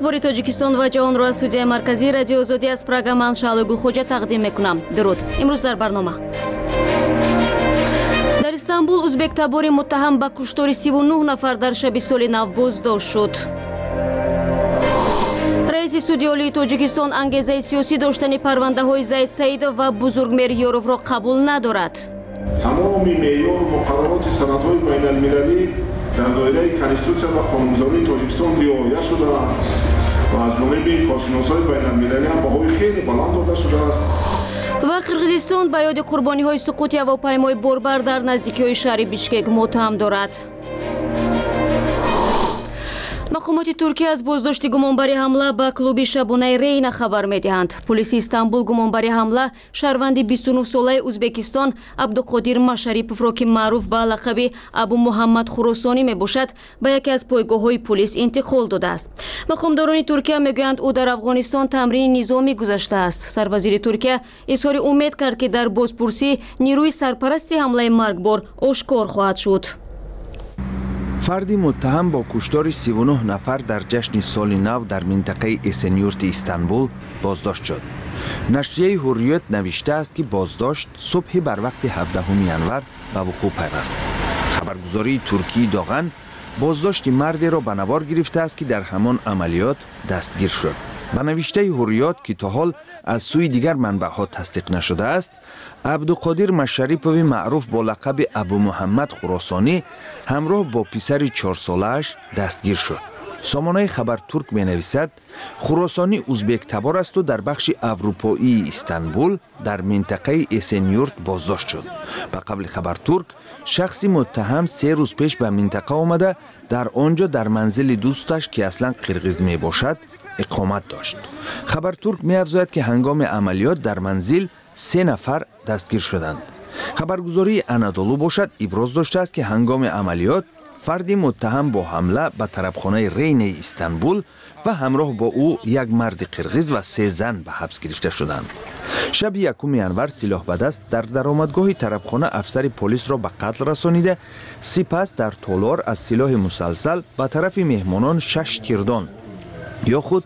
اخبار تاجیکستان و جهان را از استودیوی مرکزی رادیو آزادی از پراگ من شعله گلخوجه تقدیم میکنم. درود. امروز در برنامه در استانبول ازبک تبار متهم به کشتار 39 نفر در شب سال نو بازداشت شد. رئیس سودی عالی تاجیکستان انگیزه سیاسی داشتن پرونده های زید سعیدов و بزرگمیر یورov را قبول ندارد. تمام معیار و مقررات سندهای بین المللی در دایره کنستیتوسیون و قانونگذاری تاجیکستان رعایت شده است و از جانب کارشناسان بین المللی هم بهای خیلی بلند داده شده است. و قرقیزستان به یاد قربانی های سقوط هواپیمای باربر در نزدیکی های شهر بیشکک ماتم دارد. مقامات ترکیه از بازداشت گمانبری حمله به کلوب شبانه رینا خبر میدهند. پلیس استانبول گمانبری حمله شهروند 29 ساله ازبکستان عبدالقادر مشریپов را که معروف به لقب ابو محمد خراسانی میباشد به یکی از پایگاه‌های پلیس انتقال داده است. مقامداران ترکیه میگویند او در افغانستان تمرین نظامی گذاشته است. سروزیر ترکیه اظهار امید کرد که در بازپرسی نیروی سرپرست حمله مرگبار آشکار خواهد شد. فردی متهم با کشتار 39 نفر در جشن سال نو در منطقه اسنیورت استانبول بازداشت شد. نشریه حریت نوشته است که بازداشت صبح بر وقت 17 ینور به وقوع پیوست. خبرگزاری ترکی داغن بازداشت مردی را به نوار گرفته است که در همان عملیات دستگیر شد. به نوشته حریت که تا حال از سوی دیگر منبع‌ها تصدیق نشده است، عبدالقادر مشریپov معروف با لقب ابو محمد خراسانی همراه با پسر 4 ساله‌اش دستگیر شد. سامانه خبر ترک می نویسد خراسانی ازبک تبار است و در بخش اروپایی استانبول در منطقه اسنیورت بازداشت شد. به قبل خبر ترک شخصی متهم 3 روز پیش به منطقه آمده در آنجا در منزل دوستش که اصلا قرقیز می باشد اقامت داشت. خبر ترک می افزاید که هنگام عملیات در منزل 3 نفر دستگیر شدند. خبرگزاری انادولو باشد ابراز داشته است که هنگام عملیات فردی متهم با حمله به طربخانه رین استانبول و همراه با او یک مرد قرقیز و 3 زن به حبس گرفته شدند. شب 1 ینور سلاح به دست در درآمدگاه طربخانه افسر پلیس را به قتل رسانیده، سپس در تالار از سلاح مسلسل به طرف مهمانان 6 تیردان یا خود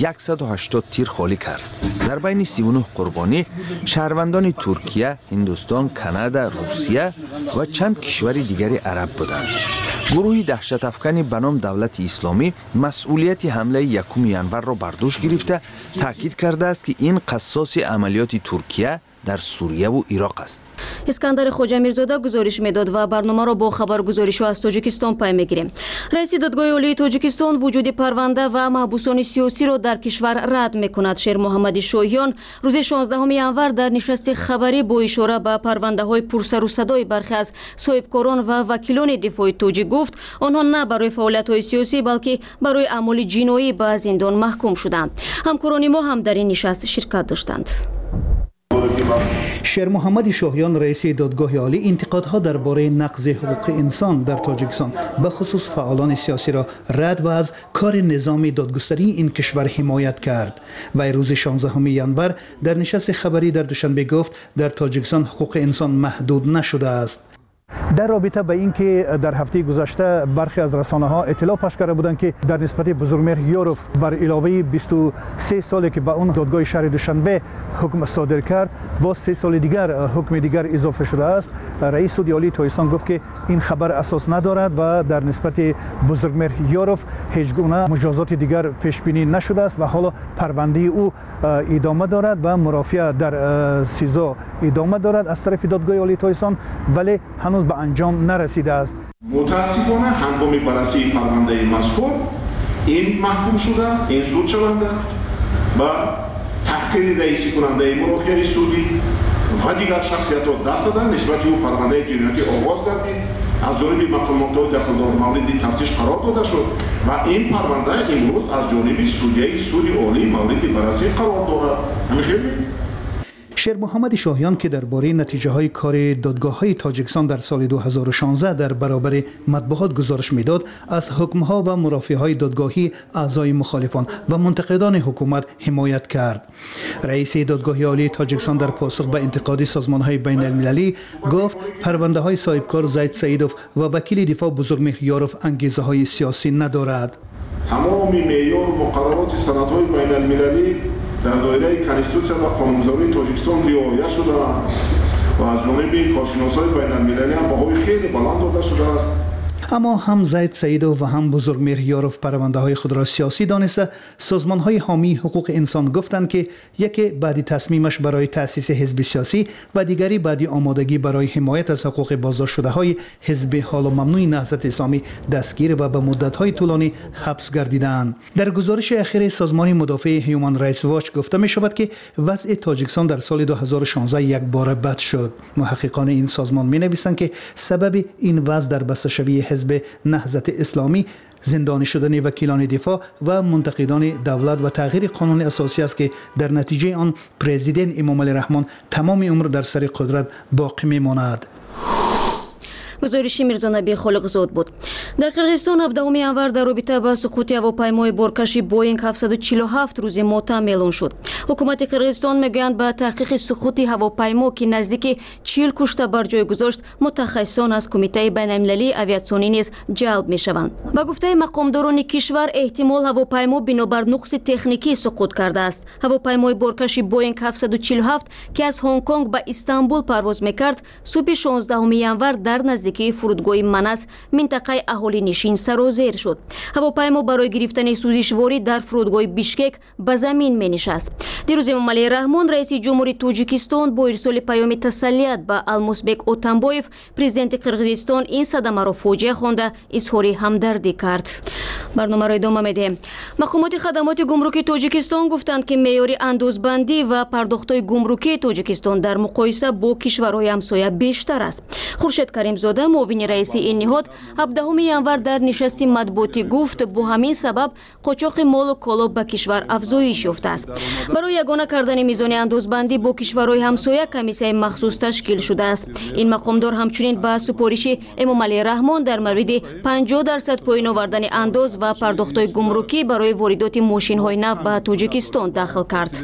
180 تیر خالی کرد. در بین 39 قربانی شهروندان ترکیه، هندوستان، کانادا، روسیه و چند کشور دیگری عرب بودند. گروهی دهشت افکنی به نام دولت اسلامی مسئولیت حمله 1 ینور را بر دوش گرفته تاکید کرده است که این قصاص عملیات ترکیه در سوریه و عراق است. اسکندر خوجه میرزاده گزارش میداد و برنامه را با خبرگزاریش از تاجیکستان پی میگیریم. رئیس دادگاه عالی تاجیکستان وجود پرونده و محبوسان سیاسی را در کشور رد میکند. شیر محمد شاهیان روز 16 ینور در نشست خبری با اشاره به پرونده های پرسر و صدای برخی از صاحبکاران و وکیلان دفاع تاجیک گفت آنها نه برای فعالیت های سیاسی بلکه برای اعمال جنایی به زندان محکوم شدند. همکاران ما هم در این نشست شرکت داشتند. شیر محمد شاهیان رئیس دادگاه عالی انتقادها درباره نقض حقوق انسان در تاجیکستان به خصوص فعالان سیاسی را رد و از کار نظام دادگستری این کشور حمایت کرد. و روز 16 ینور در نشست خبری در دوشنبه گفت در تاجیکستان حقوق انسان محدود نشده است. در رابطه با اینکه در هفته گذشته برخی از رسانه‌ها اطلاع پخش کرده بودند که در نسبت بزرگمیر یوروف بر علاوه 23 سالی که به اون دادگاه شهر دوشنبه حکم صادر کرد با 3 سال دیگر حکم دیگر اضافه شده است، رئیس سودی عالی تاجیکستان گفت که این خبر اساس ندارد و در نسبت بزرگمیر یوروف هیچ گونه مجازات دیگر پیش بینی نشده است و حالا پرونده او ادامه دارد و مرافعه در سیزا ادامه دارد از طرف دادگاه عالی تاجیکستان، ولی هنوز به انجام نرسیده است. متاسفانه هنگام بررسی پرونده مذکور این محکوم شده، این سود شونده و تحقیر رئیس کننده مرافعه سودی و دیگر شخصیت‌ها دست دادن نسبت به پرونده جنایتی آغاز گردید، از جانب مقامات داخلدار مورد تفتیش قرار داده شد و این پرونده امروز از جانب سودی عالی مورد بررسی قرار دارد. شیر محمد شاهیان که درباره نتیجه های کار دادگاه های تاجیکستان در سال 2016 در برابر مطبوعات گزارش میداد، از حکم ها و مرافعه های دادگاهی اعضای مخالفان و منتقدان حکومت حمایت کرد. رئیس دادگاه عالی تاجیکستان در پاسخ به انتقاد سازمان های بین المللی گفت پرونده های صاحبکار زید سعیدov و وکیل دفاع بزرگمیر یوروف انگیزه های سیاسی ندارد. тамоми меъёр ва муқаррароти санадҳои байналмилалӣ дар доираи конститутсия ва қонунзории тоҷикистон риоя шудаанд ва аз ҷониби коршиносои байналмилалӣ ҳам баҳои хеле баланд дода шудааст. اما هم زید سعیدов و هم بزرگمیر یاروف پرونده های خود را سیاسی دانسته سازمان های حامی حقوق انسان گفتند که یکی بعدی تصمیمش برای تأسیس حزب سیاسی و دیگری بعدی آمادگی برای حمایت از حقوق بازداشت شده های حزب حال و ممنوع نهضت اسلامی دستگیر و به مدت های طولانی حبس گردیدند. در گزارش اخیر سازمان مدافع هیومن رایتس واچ گفته می شود که وضع تاجیکستان در سال 2016 یک بار بد شد. محققان این سازمان می نویسند که سبب این وضع در بسته‌شوی حزب نهضت اسلامی زندانی شدن وکیلان دفاع و منتقدان دولت و تغییر قانون اساسی است که در نتیجه آن پرزیدنت امامعلی رحمان تمام عمر در سر قدرت باقی میماند. گزارش میرزانبی خالقزاد بود. در قرغیزستان 17 январ در رابطه با سقوط هواپیمای بارکشی بوینگ 747 روز معتم اعلان شد. حکومت قرغیزستان میگویند با تحقیق سقوط هواپیما که نزدیک 40 کشته بر جای گذاشت متخصصان از کمیته بین‌المللی آویاسیونی نیز جلب میشوند. با گفته مقامداران کشور احتمال هواپیما بنابر نقص تکنیکی سقوط کرده است. هواپیمای بارکشی بوینگ 747 که از هنگ کنگ به استانبول پرواز میکرد صبح 16 январ در نزدیکی فرودگاه مناس منطقه اهالی نشین سرازیر شد. هواپیما برای گرفتن سوزشواری در فرودگاه بیشکک به زمین می نشست. دیروز امامعلی رحمان رئیس جمهوری تاجیکستان با ارسال پیام تسلیت به المسبک اوتانبویف پرزیدنت قرغیزستان این صدمه را فاجعه خوانده اظهار همدردی کرد. برنامه را ادامه میدیم. مقامات خدمات گمرکی تاجیکستان گفتند که معیار اندازبندی و پرداخت‌های گمرکی تاجیکستان در مقایسه با کشورهای همسایه بیشتر است. خورشید کریمزاده معاون رئیس این نهاد 17 январ در نشست مطبوعاتی گفت با همین سبب قاچاق مال و کالا به کشور افزایش یافته است. برای یگانه کردن میزان اندازبندی با کشورهای همسایه کمیسیون مخصوص تشکیل شده است. این مقامدار همچنین به سفارش امامعلی رحمان در مورد 50% پایین آوردن انداز و پرداخت‌های گمرکی برای واردات ماشین‌های نو به تاجیکستان داخل کرد.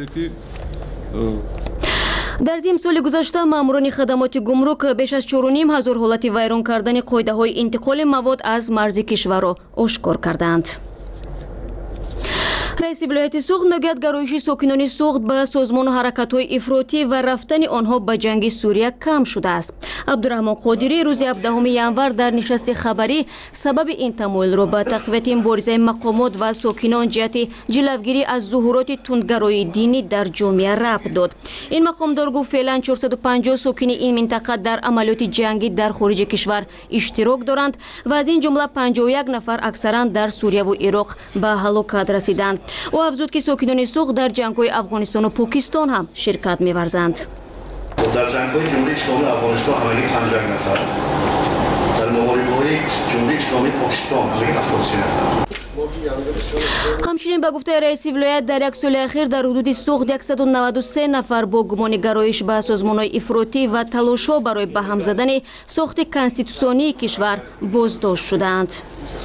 در زمین سال گذشته ماموران خدمات گمرک بیش از 4,500 حالت ویران کردن قاعده‌های انتقال مواد از مرز کشور را آشکار کردند. رئیس ولایت سوخت میگوید گرایش ساکنان سوخت به سازمان و حرکت‌های افراطی و رفتن آنها به جنگ سوریه کم شده است. عبدالرحمن قادری روز 17 январ در نشست خبری سبب این تمایل را به تقویت مبارزه مقامات و ساکنان جهت جلوگیری از ظهورات تندگرایی دینی در جامعه ربط داد. این مقامدار گفت فعلا 450 ساکن این منطقه در عملیات جنگی در خارج کشور اشتراک دارند و از این جمله 51 نفر اکثرا در سوریه و عراق به هلاکت رسیدند. او افزود که ساکنان سوخت در جنگ‌های افغانستان و پاکستان هم شرکت می‌ورزند. در جنگ‌های جمهوری اسلامی افغانستان حوالی 50 نفر، در مبارزه‌های جمهوری اسلامی پاکستان حوالی 73 نفر. همچنین به گفته رئیس ولایت در یک سال اخیر در حدود سوخت 193 نفر با گمان گرایش به سازمان‌های افراطی و تلاش‌ها برای به هم زدن ساخت کنستیتوسیونی کشور بازداشت شدند.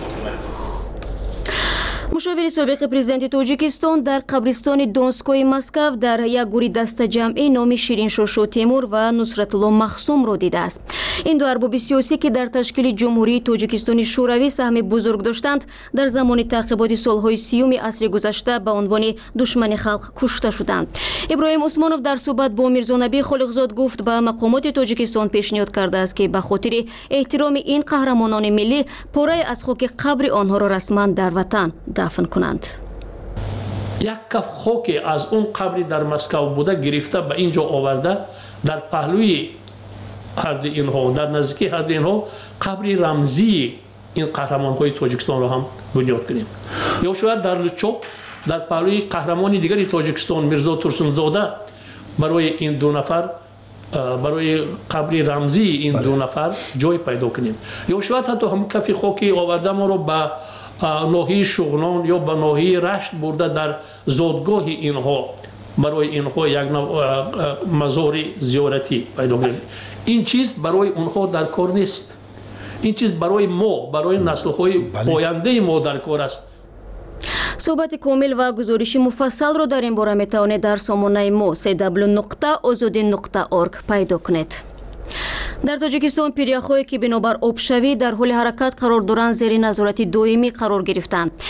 مشاور سابق پرزیدنت تاجیکستان در قبرستان دونسکوی مسکو در یک گروه دست جمعی نام شیرین شوشو تیمور و نصرت الله مخصوم را دیده است. این دو ارباب سیاسی که در تشکیل جمهوری تاجیکستان شوروی سهم بزرگ داشتند در زمان تعقیبات سالهای 30 عصر گذشته به عنوان دشمن خلق کشته شدند. ابراهیم عثمانوف در صحبت با میرزانبی خالقزاد گفت به مقامات تاجیکستان پیشنهاد کرده است که به خاطر احترام این قهرمانان ملی پاره از خاک قبر آنها را رسما در وطن دفن کنند. یک کف خاک از اون قبری در مسکو بوده گرفته به اینجا آورده در پهلوی هر دو اینها در نزدیکی هر دو اینها قبری رمزی این قهرمان های تاجیکستان را هم بنیاد کنیم. یا شاید در لچوب در پهلوی قهرمان دیگری تاجیکستان میرزا ترسونزاده برای این دو نفر برای قبری رمزی این دو نفر جای پیدا کنیم. یا شاید حتی هم کف خاکی آورده ما رو به ناحیه شغنان یا به ناحیه رشت برده در زادگاه اینها برای اینها یک مزار زیارتی پیدا کنیم. این چیز برای اونها در کار نیست. این چیز برای ما، برای نسل‌های آینده ما در کار است. صحبت کامل و گزارش مفصل را در این باره میتوانید در سامانه ما www.azadi.org پیدا کنید. در تاجیکستان پیریاخ‌هایی که بنابر آبشوی در حال حرکت قرار دارند زیر نظارت دائمی قرار گرفتند.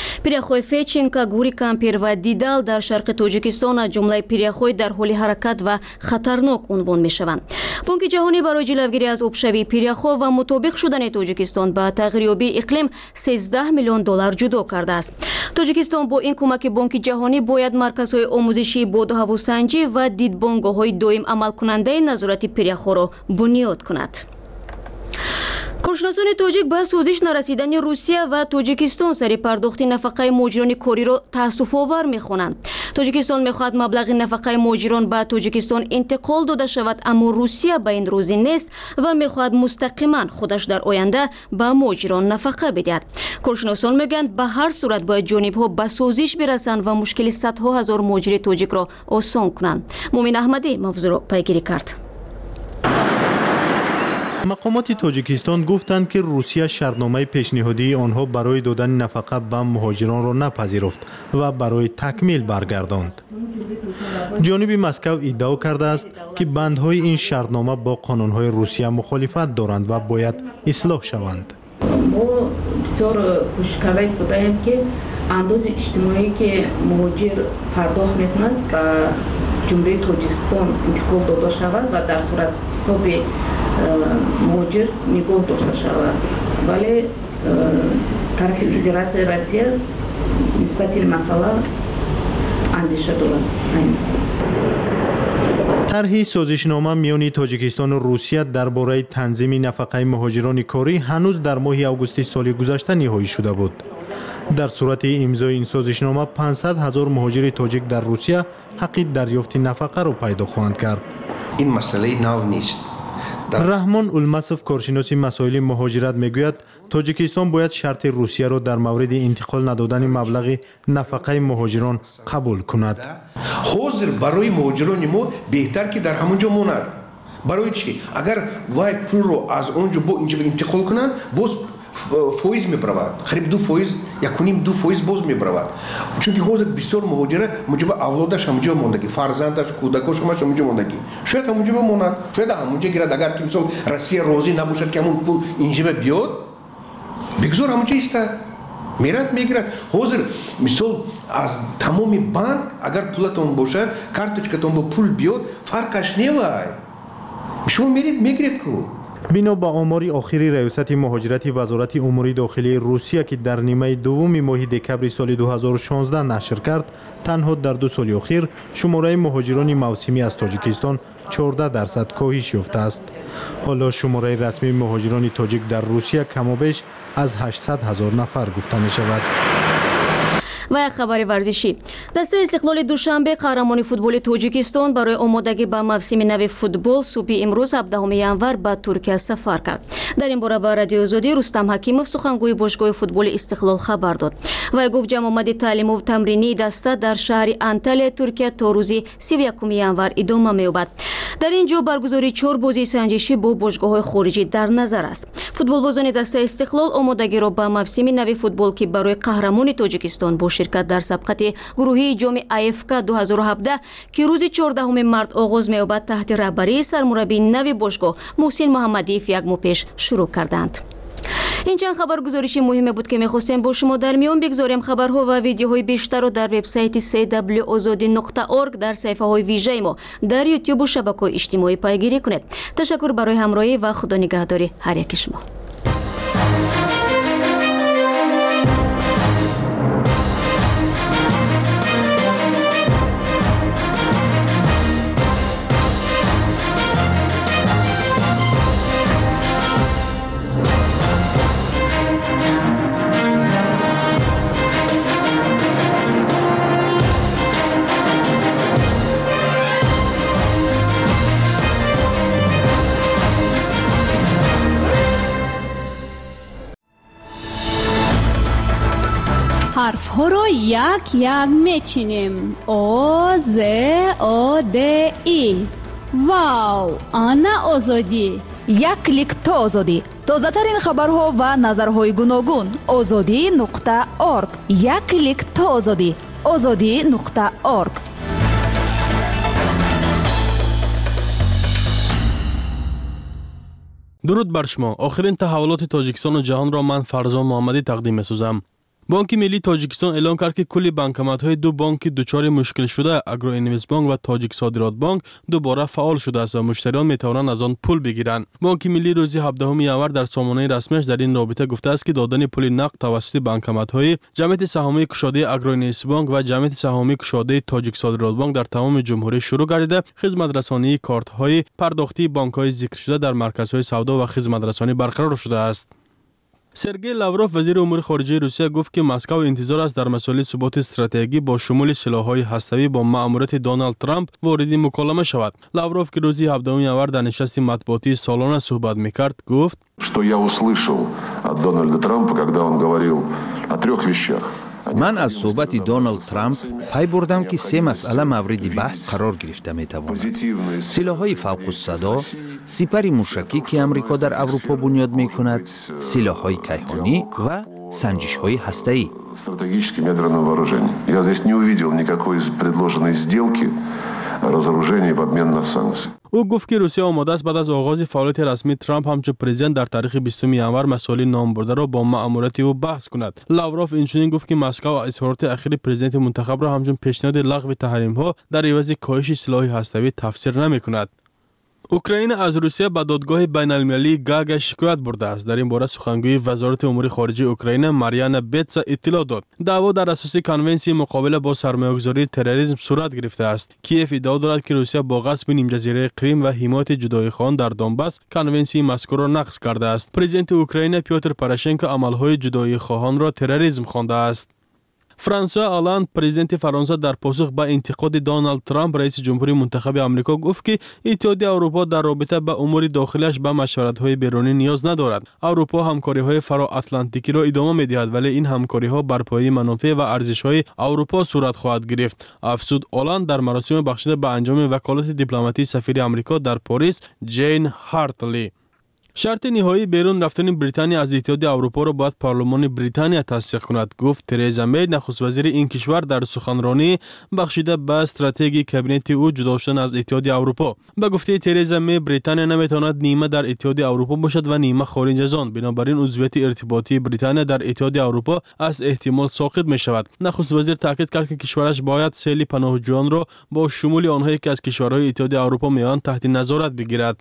пиряхҳои Феченко, Гури Кампир ва Дидал дар шарқи Тоҷикистон аз ҷумлаи пиряхҳои дар ҳоли ҳаракат ва хатарнок унвон мешаванд. Бонки ҷаҳонӣ барои ҷилавгирӣ аз обшавии пиряхҳо ва мутобиқ шудани Тоҷикистон ба тағйирёбии иқлим $13 миллион ҷудо кардааст. Тоҷикистон бо ин кӯмаки Бонки ҷаҳонӣ бояд марказҳои омӯзишии боду ҳавосанҷӣ ва дидбонгоҳҳои доим амалкунандаи назорати пиряхҳоро бунёд кунад. коршиносони тоҷик ба созиш нарасидани Русия ва Тоҷикистон сари пардохти нафақаи муҳоҷирони кориро таассуфовар мехонанд. Тоҷикистон мехоҳад маблағи нафақаи муҳоҷирон ба Тоҷикистон интиқол дода шавад, аммо Русия ба ин розӣ нест ва мехоҳад мустақиман худаш дар оянда ба муҳоҷирон нафақа бидиҳад. коршиносон мегӯянд ба ҳар сурат бояд ҷонибҳо ба созиш бирасанд ва мушкили садҳо ҳазор муҳоҷири тоҷикро осон кунанд. Муъмин Аҳмадӣ мавзӯъро пайгирӣ кард. мақомоти Тоҷикистон гуфтанд ки Русия шартномаи пешниҳодии онҳо барои додани нафақа ба муҳоҷиронро напазируфт ва барои такмил баргардонд. ҷониби Москав иддао кардааст ки бандҳои ин шартнома бо қонунҳои Русия мухолифат доранд ва бояд ислоҳ шаванд. мо бисёр кӯшиш карда истодаем ки андози иҷтимоие ки муҳоҷир пардохт мекунад ба ҷумҳурии Тоҷикистон интиқол дода шавад ва дар сурат ҳисоби муҳоҷир нигоҳ дошта шавад. вале тарафи Федератсияи Россия нисбати масъала андеша дорад. тарҳи созишнома миёни Тоҷикистону Русия дар бораи танзими нафақаи муҳоҷирони корӣ ҳанӯз дар моҳи августи соли гузашта ниҳоӣ шуда буд. дар сурати имзои ин созишнома 500 ҳазор муҳоҷири тоҷик дар Русия ҳаққи дарёфти нафақаро пайдо хоҳанд кард. ин масъалаи нав нест. раҳмон Улмасов, коршиноси масоили муҳоҷират, мегӯяд Тоҷикистон бояд шарти Русияро дар мавриди интиқол надодани маблағи нафақаи муҳоҷирон қабул кунад. ҳозир барои муҳоҷирони мо беҳтар ки дар ҳамон ҷо монад. барои чӣ? агар вай пулро аз он ҷо бо инҷо интиқол кунанд, боз фоиз мебаравад. қариб 2% боз мебаравад. чунки ҳозир бисёр муҳоҷира муҷиба авлодаш ҳамонҷо мондагӣ, фарзандаш, кӯдакош ҳамаш ҳамонҷо мондагӣ. шояд ҳамонҷо монад, шояд ҳамонҷо гирад. агар ки мисол Россия розӣ набошад ки ҳамон пул инҷиба биёд, бигзор ҳамонҷо истад. мерад мегирад. ҳозир мисол аз тамоми банк агар пулатон бошад, карточкатон бо пул биёд, фарқаш невай. шумо меред мегиред ку. бино ба омори охири раёсати муҳоҷирати вазорати умури дохилии Русия ки дар нимаи дуввуми моҳи декабри соли 2016 нашр кард, танҳо дар 2 соли охир шумораи муҳоҷирони мавсимӣ аз Тоҷикистон 14% коҳиш ёфтааст. ҳоло шумораи расмии муҳоҷирони тоҷик дар Русия камобеш аз 800 ҳазор нафар гуфта мешавад. ва як хабари варзишӣ. Дастаи Истиқлоли Душанбе қаҳрамони футболи Тоҷикистон барои омодагӣ ба мавсими нави футбол субҳи имрӯз 17 январ ба Туркия сафар кард. дар ин бора ба Радиои Озодӣ Рустам Ҳакимов, сухангӯи бошгоҳи футболи Истиқлол, хабар дод. Вай гуфт ҷамъомади таълиму тамринии даста дар шаҳри Анталия, Туркия то рӯзи 31 январ идома меёбад. дар ин ҷо баргузории 4 бозии санҷишӣ бо бошгоҳҳои хориҷӣ дар назар аст. футболбозони дастаи Истиқлол омодагиро ба мавсими нави футбол ки барои қаҳрамони Тоҷикистон бо ширкат дар сабқати гурӯҳии ҷоми АФК 2017 ки рӯзи 14 март оғоз меёбад таҳти раҳбарии сармураббии нави бошгоҳ Муҳсин Муҳаммадиев як моҳ пеш шурӯъ карданд. ин чанд хабаргузориши муҳиме буд ки мехостем бо шумо дар миён бигзорем. хабарҳо ва видеоҳои бештарро дар вебсайти cwozodi.org, дар саҳифаҳои вижаи мо, дар ютубу шабакаҳои иҷтимоӣ пайгирӣ кунед. ташаккур барои ҳамроҳӣ ва худо нигаҳдори ҳар яки шумо. ҳарфҳоро як мечинем. о з о д и. вау, ана озодӣ. як клик то озодӣ. тозатарин хабарҳо ва назарҳои гуногун. озодӣ.орг. як клик то озодӣ. озодӣ.орг. дуруд бар шумо. охирин таҳаввулоти Тоҷикистону ҷаҳонро ман Фарзон Муҳаммадӣ тақдим месозам. بانک ملی تاجیکستان اعلام کرد که کلی بانکمت‌های دو بانک دچار مشکل شده اگرو اینوست بانک و تاجیک صادرات بانک دوباره فعال شده است و مشتریان میتوانند از آن پول بگیرند. بانک ملی روز 17 ژانویه در سامانه رسمیش در این رابطه گفته است که دادن پول نقد توسط بانکمت‌های جمعیت سهامی گشاده اگرو اینوست بانک و جمعیت سهامی گشاده تاجیک صادرات بانک در تمام جمهوری شروع گردیده. خدمت رسانی کارت‌های پرداختی بانک‌های ذکر شده در مرکزهای سودا و خدمت رسانی برقرار شده است. سرگئی لاوروف وزیر امور خارجه روسیه گفت که مسکو انتظار است در مسائل ثبات استراتژیکی با شمول سلاح‌های هسته‌ای با مأموریت دونالد ترامپ وارد مکالمه شود. لاوروف که روز 17 ژانویه در نشست مطبوعاتی سالانه صحبت می‌کرد گفت: «Что я услышал от Дональда Трампа, когда он говорил о трех вещах». من از صحبت دونالد ترامپ پی بردم که سه مسئله مورد بحث قرار گرفته میتواند: سلاح‌های فوق الصدا، سپر موشکی که امریکا در اروپا بنیاد میکند، سلاح‌های کیهانی و سنجش‌های هسته‌ای. Стратегическим ядерным вооружением. Я здесь не увидел никакой из предложенной сделки разоружения в обмен на санкции. او گفت که روسیه آماده است بعد از آغاز فعالیت رسمی ترامپ همچون پرزیدنت در تاریخ 20 ژانویه مسائل نام برده را با مأموریت او بحث کند. لاوروف اینچنین گفت که مسکو اظهارات اخیر پرزیدنت منتخب را همچون پیشنهاد لغو تحریم‌ها در عوض کاهش سلاح هسته‌ای تفسیر نمی‌کند. اوکراین از روسیه به دادگاه بین‌المللی گاگ شکایت برده است. در این باره سخنگوی وزارت امور خارجه اوکراین ماریانا بتسا اطلاع داد. دعوا در اساس کنونسیون مقابله با سرمایه‌گذاری تروریسم صورت گرفته است. کیف ادعا دارد که روسیه با غصب نیم جزیره کریم و حمایت جدایی‌خواهان در دونباس کنونسیون مذکور را نقض کرده است. پرزیدنت اوکراین پیوتر پوراشنکو عمل‌های جدایی‌خواهان را تروریسم خوانده است. فرانسوا آلاند پرزیدنت فرانسه در پاسخ به انتقاد دونالد ترامپ رئیس جمهوری منتخب آمریکا گفت که اتحادیه اروپا در رابطه با امور داخلیش به مشورت‌های بیرونی نیاز ندارد. اروپا همکاری‌های فرا اتلانتیکی را ادامه می‌دهد ولی این همکاری‌ها بر پایه منافع و ارزش‌های اروپا صورت خواهد گرفت. افزود آلاند در مراسم بخشیده به انجام وکالت دیپلماتی سفیر آمریکا در پاریس جین هارتلی. شرط نهایی بیرون رفتن بریتانیا از اتحادیه اروپا را باید پارلمان بریتانیا تصدیق کند، گفت ترزا می نخست وزیر این کشور در سخنرانی بخشیده به استراتژی کابینت او جدا شدن از اتحادیه اروپا. به گفته ترزا می بریتانیا نمیتواند نیمه در اتحادیه اروپا باشد و نیمه خارج از آن، بنابراین عضویت ارتباطی بریتانیا در اتحادیه اروپا از احتمال ساقط می شود. نخست وزیر تاکید کرد که کشورش باید سیل پناهجویان را با شمول آنهایی که از کشورهای اتحادیه اروپا میآیند تحت نظارت بگیرد.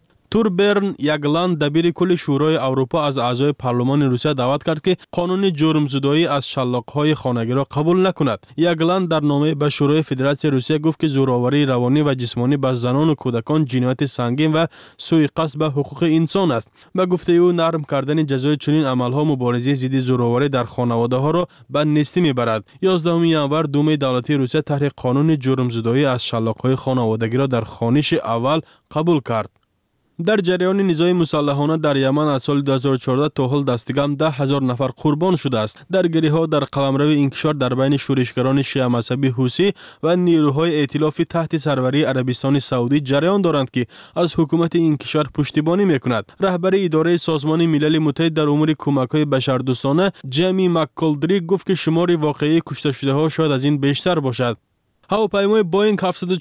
توربرن یگلاند دبیر کل شورای اروپا از اعضای پارلمان روسیه دعوت کرد که قانون جرمزدایی از شلاق‌های خانگی را قبول نکند. یگلاند در نامه به شورای فدراسیون روسیه گفت که زورآوری روانی و جسمانی به زنان و کودکان جنایت سنگین و سوء قصد به حقوق انسان است. به گفته او نرم کردن جزای چنین عمل‌ها مبارزه ضد زورآوری در خانواده‌ها را به نیستی می‌برد. 11 ژانویه دوم دولتی روسیه طرح قانون جرمزدایی از شلاق‌های خانوادگی را در خوانش اول قبول کرد. در جریان نزاع مسلحانه در یمن از سال 2014 تا حال دستکم 10,000 نفر قربان شده است. درگیری‌ها در قلمرو این کشور در بین شورشگران شیعه مذهبی حوثی و نیروهای ائتلافی تحت سروری عربستان سعودی جریان دارند که از حکومت این کشور پشتیبانی می‌کند. رهبر اداره سازمان ملل متحد در امور کمک‌های بشردوستانه جیمی مک‌کالدری گفت که شمار واقعی کشته شده‌ها شاید از این بیشتر باشد. هواپیمای بوینگ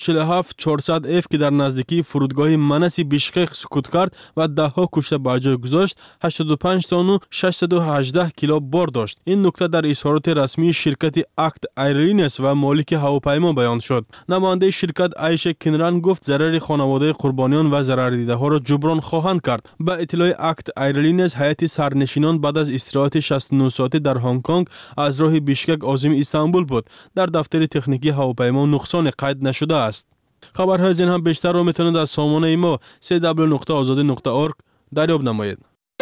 747-400F که در نزدیکی فرودگاه منسی بیشکک سقوط کرد و ده‌ها کشته بر جای گذاشت، 85 تن و 618 کیلو بار داشت. این نکته در اظهارات رسمی شرکت اکت ایرلاینز و مالک هواپیما بیان شد. نماینده شرکت عایشه کنران گفت ضرر خانواده قربانیان و ضرر دیده‌ها را جبران خواهند کرد. با اطلاع اکت ایرلاینز هیئت سرنشینان بعد از استراحت 69 ساعته در هنگ کنگ از راه بیشکک عازم استانبول بود. در دفتر تکنیکی هواپیما نقصان قید نشده است. خبرهای از این هم بیشتر را میتونید از سامانه ما www.azadi.org دریافت نمایید.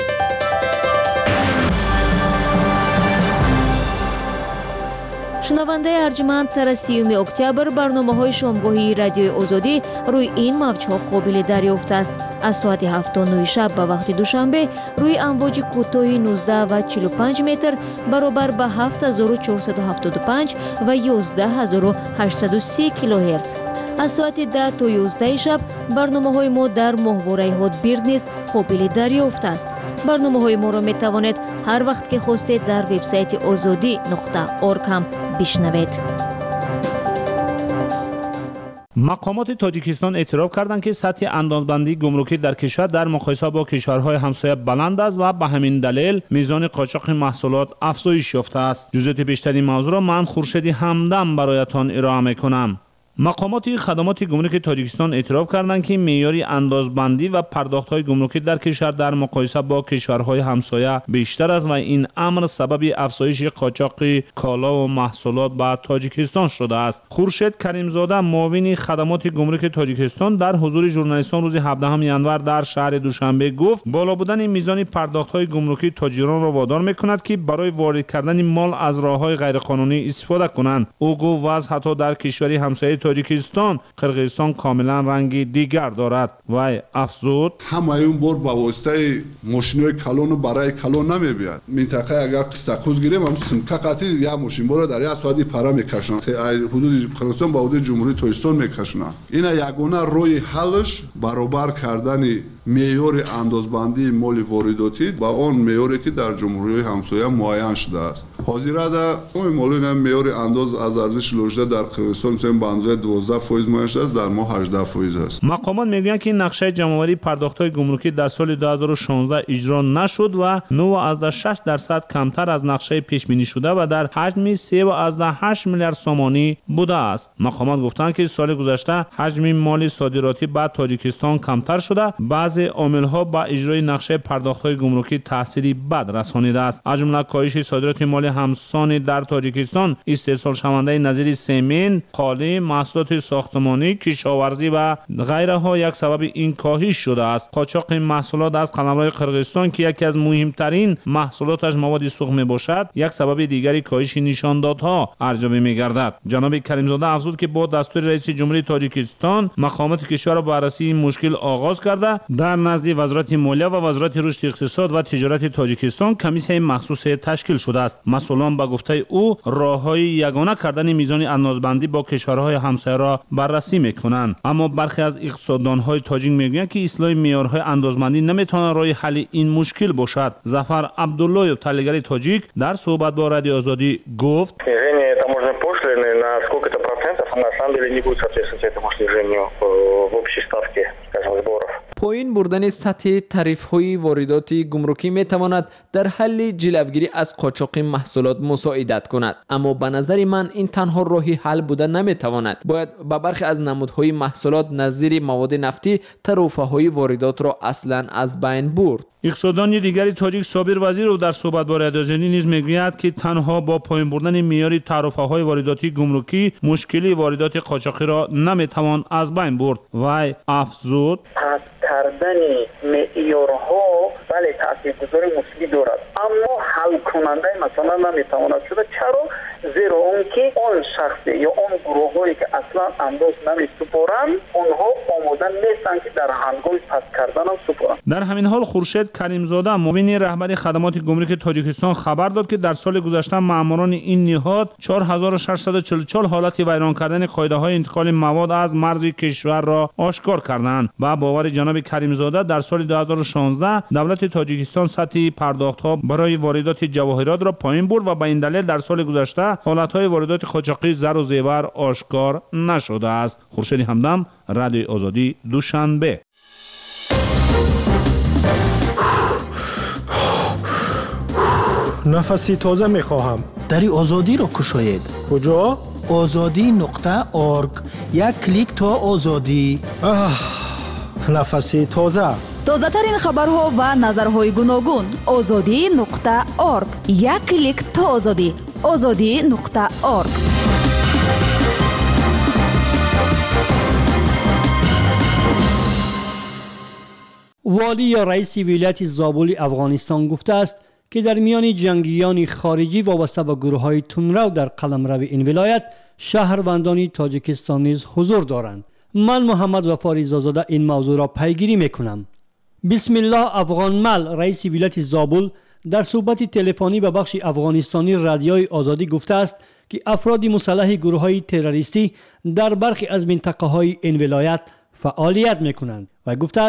شنونده ارجمند سر 30 اکتبر برنامه‌های شامگاهی رادیوی آزادی روی این موج‌ها قابل دریافت است. از ساعت 7:09 شب به وقت دوشنبه روی امواج کوتاه 19 و 45 متر برابر به 7475 و 11830 کیلوهرتز. از ساعت 10 تا 11 شب برنامه‌های ما در ماهواره هاتبیرد نیز قابل دریافت است. برنامه‌های ما را می‌توانید هر وقت که خواستید در وبسایت azadi.org هم بشنوید. مقامات تاجیکستان اعتراف کردند که سطح اندازه‌بندی گمرکی در کشور در مقایسه با کشورهای همسایه بلند است و به همین دلیل میزان قاچاق محصولات افزایش یافته است. جزئیات بیشتری موضوع را من خورشید همدم برایتان ارائه میکنم. مقامات خدمات گمرک تاجیکستان اعتراف کردند که معیار اندازه‌بندی و پرداخت‌های گمرکی در کشور در مقایسه با کشورهای همسایه بیشتر است و این امر سبب افزایش قاچاق کالا و محصولات به تاجیکستان شده است. خورشید کریمزاده معاون خدمات گمرک تاجیکستان در حضور ژورنالیستان روز 17 ینور در شهر دوشنبه گفت بالا بودن میزان پرداخت‌های گمرکی تاجران را وادار می‌کند که برای وارد کردن مال از راه‌های غیرقانونی استفاده کنند. او گفت وضع حتی در کشوری همسایه تاجیکستان قرقیزستان کاملا رنگی دیگر دارد. وای افزود همایون بار با واسطه ماشین‌های کلون برای کلون نمی‌بیاد. منطقه اگر قسطخوز گیریم هم سمکه قطعی یا ماشین بار در یک ساعتی پرا میکشن. حدود قرقیزستان با حدود جمهوری تاجیکستان میکشن. این یگانه روی حلش برابر کردن معیار اندازه‌بندی مال وارداتی با اون معیاری که در جمهوری همسایه معین شده است. حاضر ده اون مالون معیار انداز از ارزش لوژده در قرقیزستان مثلا به اندازه 12% معین شده است، در ما 18% است. مقامات میگویند که نقشه جمع‌آوری پرداخت‌های گمرکی در سال 2016 اجرا نشد و 9.6% کمتر از نقشه پیش بینی شده و در حجم 3.8 میلیارد سومانی بوده است. مقامات گفتند که سال گذشته حجم مال صادراتی به تاجیکستان کمتر شده. بعضی عامل‌ها با اجرای نقشه پرداخت‌های گمرکی تأثیری بد رسانیده است. از جمله کاهش صادرات مال همسان در تاجیکستان، استحصال شونده نظیر سمنت، قالی، محصولات ساختمانی، کشاورزی و غیره ها یک سبب این کاهش شده است. قاچاق محصولات از قلمرو قرقیزستان که یکی از مهمترین محصولاتش مواد سوخت میباشد، یک سبب دیگری کاهش نشاندادها ارزیابی میگردد. جناب کریمزاده افزود که با دستور رئیس جمهوری تاجیکستان مقامات کشور را بررسی این مشکل آغاز کرده. در نزد وزارت مالیه و وزارت رشد اقتصاد و تجارت تاجیکستان کمیسیون مخصوص تشکیل شده است. مسئولان به گفته او راههای یگانه کردن میزان اندازه‌بندی با کشورهای همسایه را بررسی میکنند. اما برخی از اقتصاددانهای تاجیک میگویند که اصلاح معیارهای اندازه‌بندی نمیتواند راه حل این مشکل باشد. ظفر عبدالله تحلیلگر تاجیک در صحبت با رادیو آزادی گفت پایین بردن سطح تعرفه‌های وارداتی گمرکی میتواند در حل جلوگیری از قاچاق محصولات مساعدت کند، اما به نظر من این تنها راهی حل بوده نمیتواند. باید به برخی از نمودهای محصولات نظیر مواد نفتی تعرفه‌های واردات را اصلا از بین برد. اقتصاددان دیگری تاجیک صابر وزیر او در صحبت با رادیو آزادی نیز میگوید که تنها با پایین بردن معیار تعرفه‌های وارداتی گمرکی مشکلی واردات قاچاقی را نمیتوان از بین برد. وای افزود کردن معیارها بله تاثیرگذاری مثبتی دارد، اما حل کننده مثلا نمیتواند شده. چرا؟ زیرا اون که آن شخص یا آن گروه‌هایی که اصلا انداز نمی‌سپارند اونها آماده نیستند که در هنگام پس کردن هم سپارند. در همین حال خورشید کریمزاده معاون رهبر خدمات گمرک تاجیکستان خبر داد که در سال گذشته ماموران این نهاد 4644 حالت ویران کردن قاعده‌های انتقال مواد از مرز کشور را آشکار کردند. با باور جناب کریمزاده در سال 2016 دولت تاجیکستان سطح پرداخت‌ها برای واردات جواهرات را پایین برد و به این دلیل در سال گذشته حالت‌های واردات قاچاقی زر و زیور آشکار نشده است. خورشید همدم، رادیو آزادی، دوشنبه. نفسی تازه می‌خواهم. در آزادی را کشایید. کجا؟ azadi.org. یک کلیک تا آزادی. نفسی تازه. تازه ترین خبرها و نظرهای گوناگون. azadi.org. یک کلیک تا آزادی. azadi.org. والی یا رئیس ولایت زابل افغانستان گفته است که در میان جنگیان خارجی وابسته به گروه‌های تندرو در قلمرو این ولایت شهروندان تاجیکستان نیز حضور دارند. من محمد وفا رضازاده این موضوع را پیگیری میکنم. بسم الله افغانمل رئیس ولایت زابل در صحبت تلفنی به بخش افغانستانی رادیوی آزادی گفته است که افراد مسلح گروه‌های تروریستی در برخی از منطقه‌های این ولایت فعالیت میکنند و گفته است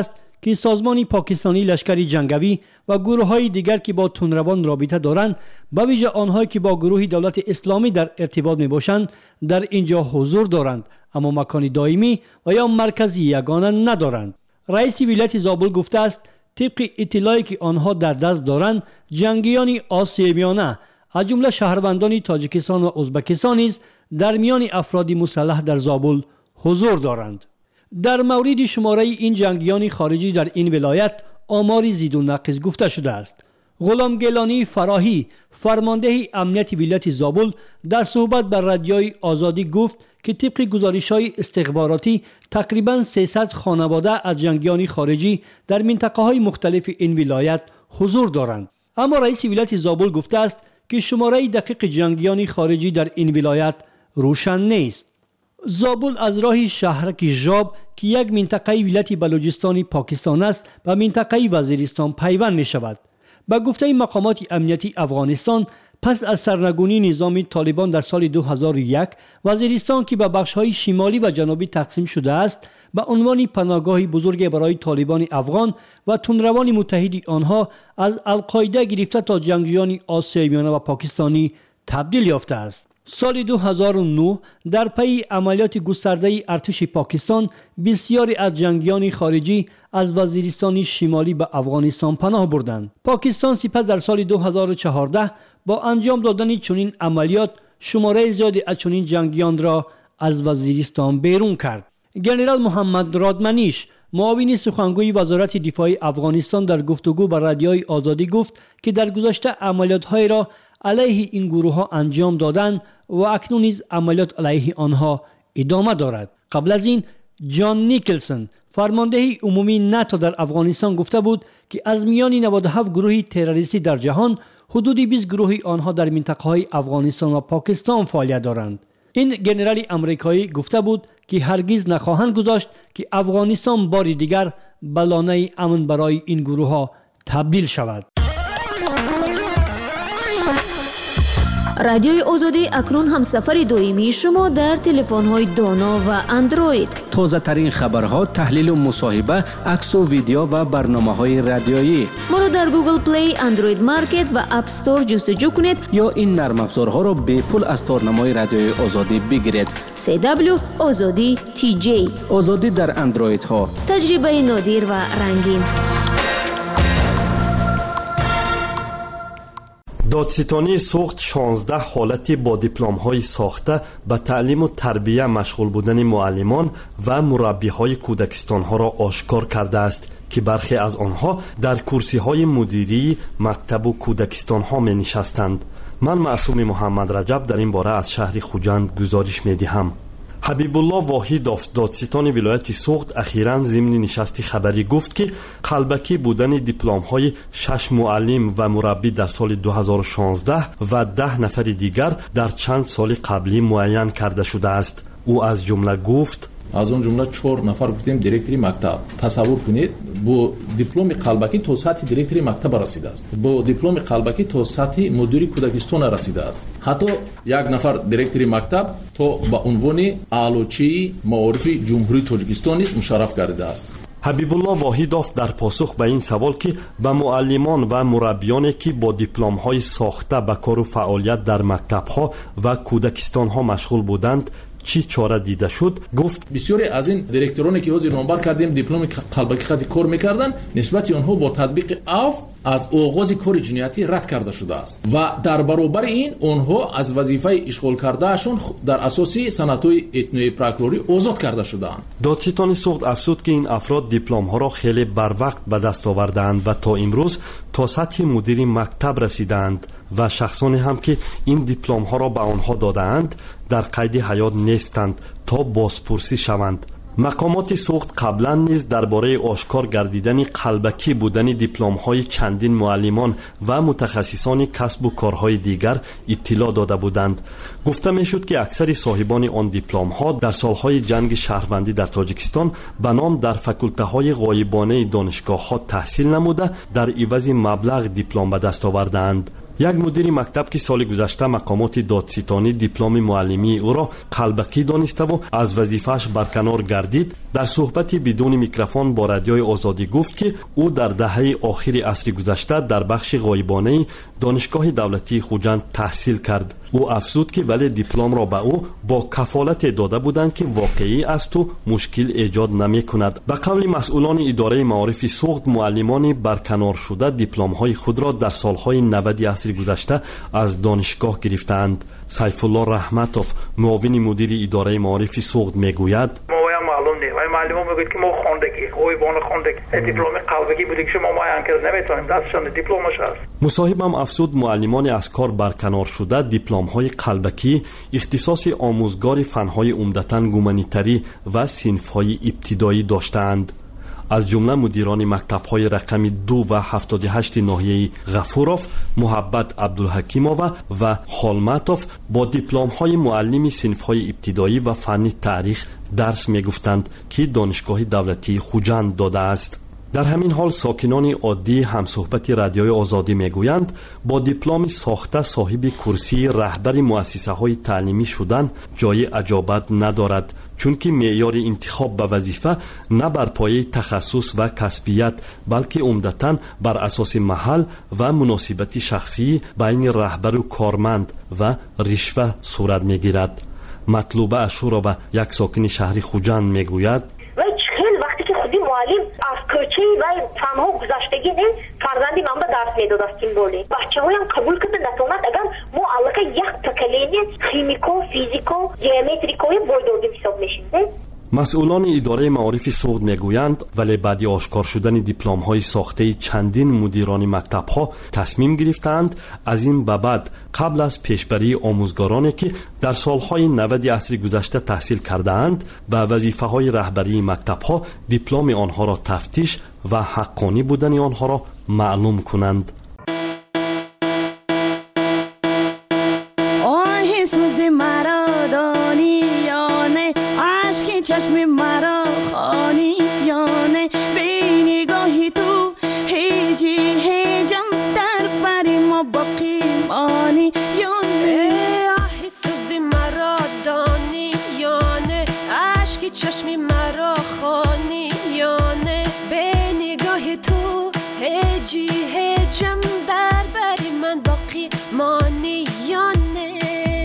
که سازمان پاکستانی لشکری جنگاوی و گروه‌های دیگر که با تندروان رابطه دارند، به ویژه آنهایی که با گروه دولت اسلامی در ارتباط میباشند، در اینجا حضور دارند، اما مکان دائمی و یا مرکزی یگانه ندارند. رئیس ولایت زابل گفته است طبق اطلاعی که آنها در دست دارند، جنگیان آسیای میانه از جمله شهروندان تاجیکستان و ازبکستان نیز در میان افراد مسلح در زابل حضور دارند. در مورد شماره این جنگیان خارجی در این ولایت آماری زید و ناقص گفته شده است. غلام گیلانی فراهی، فرمانده امنیت ولایت زابل، در صحبت با رادیوی آزادی گفت که طبق گزارش‌های استخباراتی تقریباً 300 خانواده از جنگیان خارجی در منطقه‌های مختلف این ولایت حضور دارند. اما رئیس ولایت زابل گفته است که شماره دقیق جنگیان خارجی در این ولایت روشن نیست. زابل از راه شهرک ژاب که یک منطقه ولایت بلوچستان پاکستان است و منطقه وزیرستان پیوند می شود. با گفته مقامات امنیتی افغانستان، پس از سرنگونی نظام طالبان در سال 2001، وزیرستان که به بخش‌های شمالی و جنوبی تقسیم شده است، به عنوان پناهگاه بزرگ برای طالبان افغان و تندروان متحد آنها از القاعده گرفته تا جنگجویان آسیای میانه و پاکستانی تبدیل یافته است. سال 2009 در پی عملیات گسترده ارتش پاکستان، بسیاری از جنگیان خارجی از وزیرستان شمالی به افغانستان پناه بردند. پاکستان سپس در سال 2014 با انجام دادن چنین عملیات شماره زیادی از چنین جنگیان را از وزیرستان بیرون کرد. جنرال محمد رادمنیش، معاون سخنگوی وزارت دفاع افغانستان، در گفتگو با رادیوی آزادی گفت که در گذشته عملیات‌های را علیه این گروه‌ها انجام دادند و اکنون نیز عملیات علیه آنها ادامه دارد. قبل از این جان نیکلسون، فرمانده عمومی ناتو در افغانستان، گفته بود که از میان 97 گروه تروریستی در جهان، حدود 20 گروه آنها در منطقه‌های افغانستان و پاکستان فعالیت دارند. این جنرال آمریکایی گفته بود که هرگز نخواهند گذاشت که افغانستان بار دیگر به لانه امن برای این گروه‌ها تبدیل شود. رادیوی آزادی اکنون هم سفر دائمی شما در تلفن‌های دانا و اندروید. تازه ترین خبرها، تحلیل و مصاحبه، عکس و ویدیو و برنامه‌های رادیویی. ما را در گوگل پلی، اندروید مارکت و اپ استور جستجو کنید یا این نرم افزارها را به پول از تارنمای رادیوی آزادی بگیرید. CW آزادی TJ، آزادی در اندروید ها، تجربه نادر و رنگین. دادستانی سوخت 16 حالتی با دیپلم‌های ساخته به تعلیم و تربیه مشغول بودن معلمان و مربی‌های کودکستان‌ها را آشکار کرده است که برخی از آنها در کرسی‌های مدیری مکتب و کودکستان‌ها می‌نشستند. من معصوم محمد رجب در این باره از شهر خوجند گزارش می‌دهم. حبیب الله واحدوف، دادستان ولایت سوخت، اخیراً ضمن نشست خبری گفت که قلبکی بودن دیپلم‌های 6 معلم و مربی در سال 2016 و 10 نفر دیگر در چند سال قبلی معین کرده شده است. او از جمله گفت: از اون جمله 4 نفر گفتیم دیرکتوری مکتب. تصور کنید با دیپلم قلبکی تا سطح دیرکتوری مکتب رسیده است، با دیپلم قلبکی تا سطح مدیر کودکستان رسیده است. حتی یک نفر دیرکتوری مکتب تا به عنوان اعلاچی معارف جمهوری تاجیکستان نیز مشرف گردیده است. حبیب الله واحدوف در پاسخ به این سوال که به معلمان و مربیانی که با دیپلم‌های ساخته به کار و فعالیت در مکتب‌ها و کودکستان‌ها مشغول بودند چی چاره دیده شد، گفت: بسیاری از این دیرکتورانی که حاضر نامبر کردیم دیپلم قلبکی خط کار میکردن، نسبت آنها با تطبیق اف از آغاز کار جنایتی رد کرده شده است و در برابر این آنها از وظیفه اشغال کردهشون در اساس سندهای اتنوی پروکوروری آزاد کرده شدند. دادستان سوخت افزود که این افراد دیپلم ها را خیلی بر وقت به دست آوردند و تا امروز تا سطح مدیر مکتب رسیدند و شخصانی هم که این دیپلم ها را به آنها دادند در قید حیات نیستند تا بازپرسی شوند. مقامات سوخت قبلا نیز درباره آشکار گردیدن قلبکی بودن دیپلم‌های چندین معلمان و متخصصان کسب و کارهای دیگر اطلاع داده بودند. گفته میشد که اکثر صاحبان آن دیپلم‌ها در سالهای جنگ شهروندی در تاجیکستان به نام در فاکولته‌های غایبانه دانشگاه‌ها تحصیل نموده در عوض مبلغ دیپلم به دست آوردند. یک مدیر مکتب که سال گذشته مقامات دادستانی دیپلم معلمی او را قلبکی دانسته و از وظیفه‌اش برکنار گردید، در صحبتی بدون میکروفون با رادیوی آزادی گفت که او در دهه آخر عصر گذشته در بخش غایبانه دانشگاه دولتی خوجند تحصیل کرد. او افزود که ولی دیپلم را به او با کفالت داده بودند که واقعی است و مشکل ایجاد نمی کند. به قول مسئولان اداره معارف سوخت، معلمان برکنار شده دیپلم های خود را در سالهای 90 عصر گذشته از دانشگاه گرفتند. سیف الله رحمتوف، معاون مدیر اداره معارف سوخت میگوید: معلوم نیست ولی معلم میگه که ما خواندگی غایبانه خواندگی دیپلم قلبکی بوده که ما معین نمیتونیم دستشان دیپلمش هست. مصاحبم افزود معلمان از کار برکنار شده دیپلم های قلبکی اختصاص آموزگار فنهای عمدتاً گومانیتری و صنف های ابتدایی داشتند. از جمله مدیران مکتب‌های رقم 2 و 78 ناحیه غفوروف، محبت عبدالحکیمووا و خالمتوف با دیپلم‌های معلم صنف‌های ابتدایی و فن تاریخ درس می‌گفتند که دانشگاه دولتی خوجند داده است. در همین حال ساکنان عادی همصحبت رادیوی آزادی میگویند با دیپلم ساخته صاحب کرسی رهبر مؤسسه‌های تعلیمی شدن جای عجابت ندارد، چون که معیار انتخاب به وظیفه نه بر پایه تخصص و کسبیت بلکه عمدتاً بر اساس محل و مناسبت شخصی بین رهبر و کارمند و رشوه صورت میگیرد. مطلوبه اشورا و یک ساکن شهر خوجند میگوید: معلم از کوچه و تنها گذشتگی نه فرزندی من به درس میداد از سیمبولی بچه‌هایم قبول کردن نتونست اگر ما علاقه یک تکلیمی خیمیکو فیزیکو جیومتریکوی بایدودی حساب میشیم. مسئولان اداره معارف سوخت میگویند ولی بعد عاشقار شدن دیپلم های ساخته چندین مدیران مکتب ها تصمیم گرفتند از این به بعد قبل از پیشبری آموزگارانی که در سالهای 90 عصر گذشته تحصیل کرده اند به وظیفه های رهبری مکتب ها دیپلم آنها را تفتیش و حقانی بودن آنها را معلوم کنند. چشم مرا خانی یانه به نگاهی تو هیجی هیجم در بری ما باقی مانی یانه آهی سوزی مرا دانی یانه عشقی چشم مرا خانی یانه به نگاهی تو هیجی هیجم در بری من باقی مانی یانه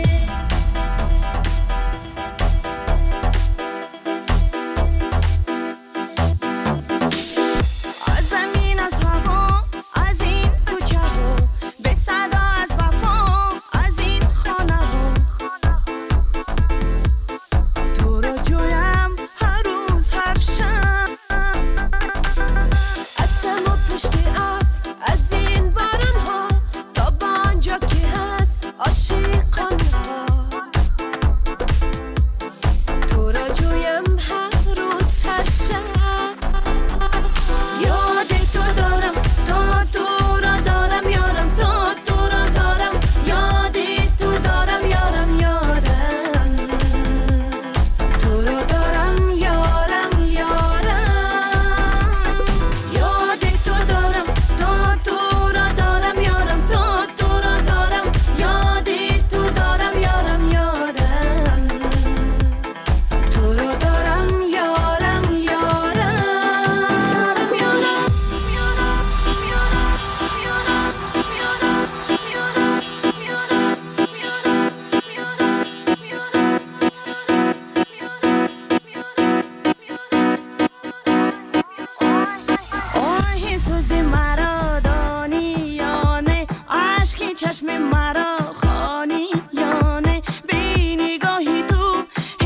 چشم مرا خانی یانه به نگاهی تو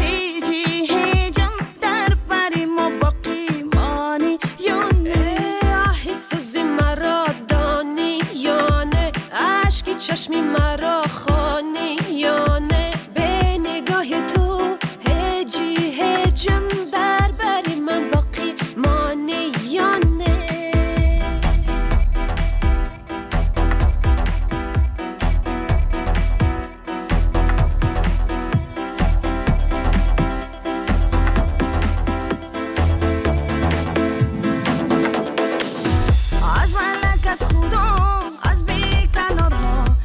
هیجی هیجم در بری ما باقی مانی یانه آهی سوزی مرا دانی یانه عشقی چشم مرا خانی یانه به نگاهی تو هیجی هیجم در بری من باقی مانی یانه از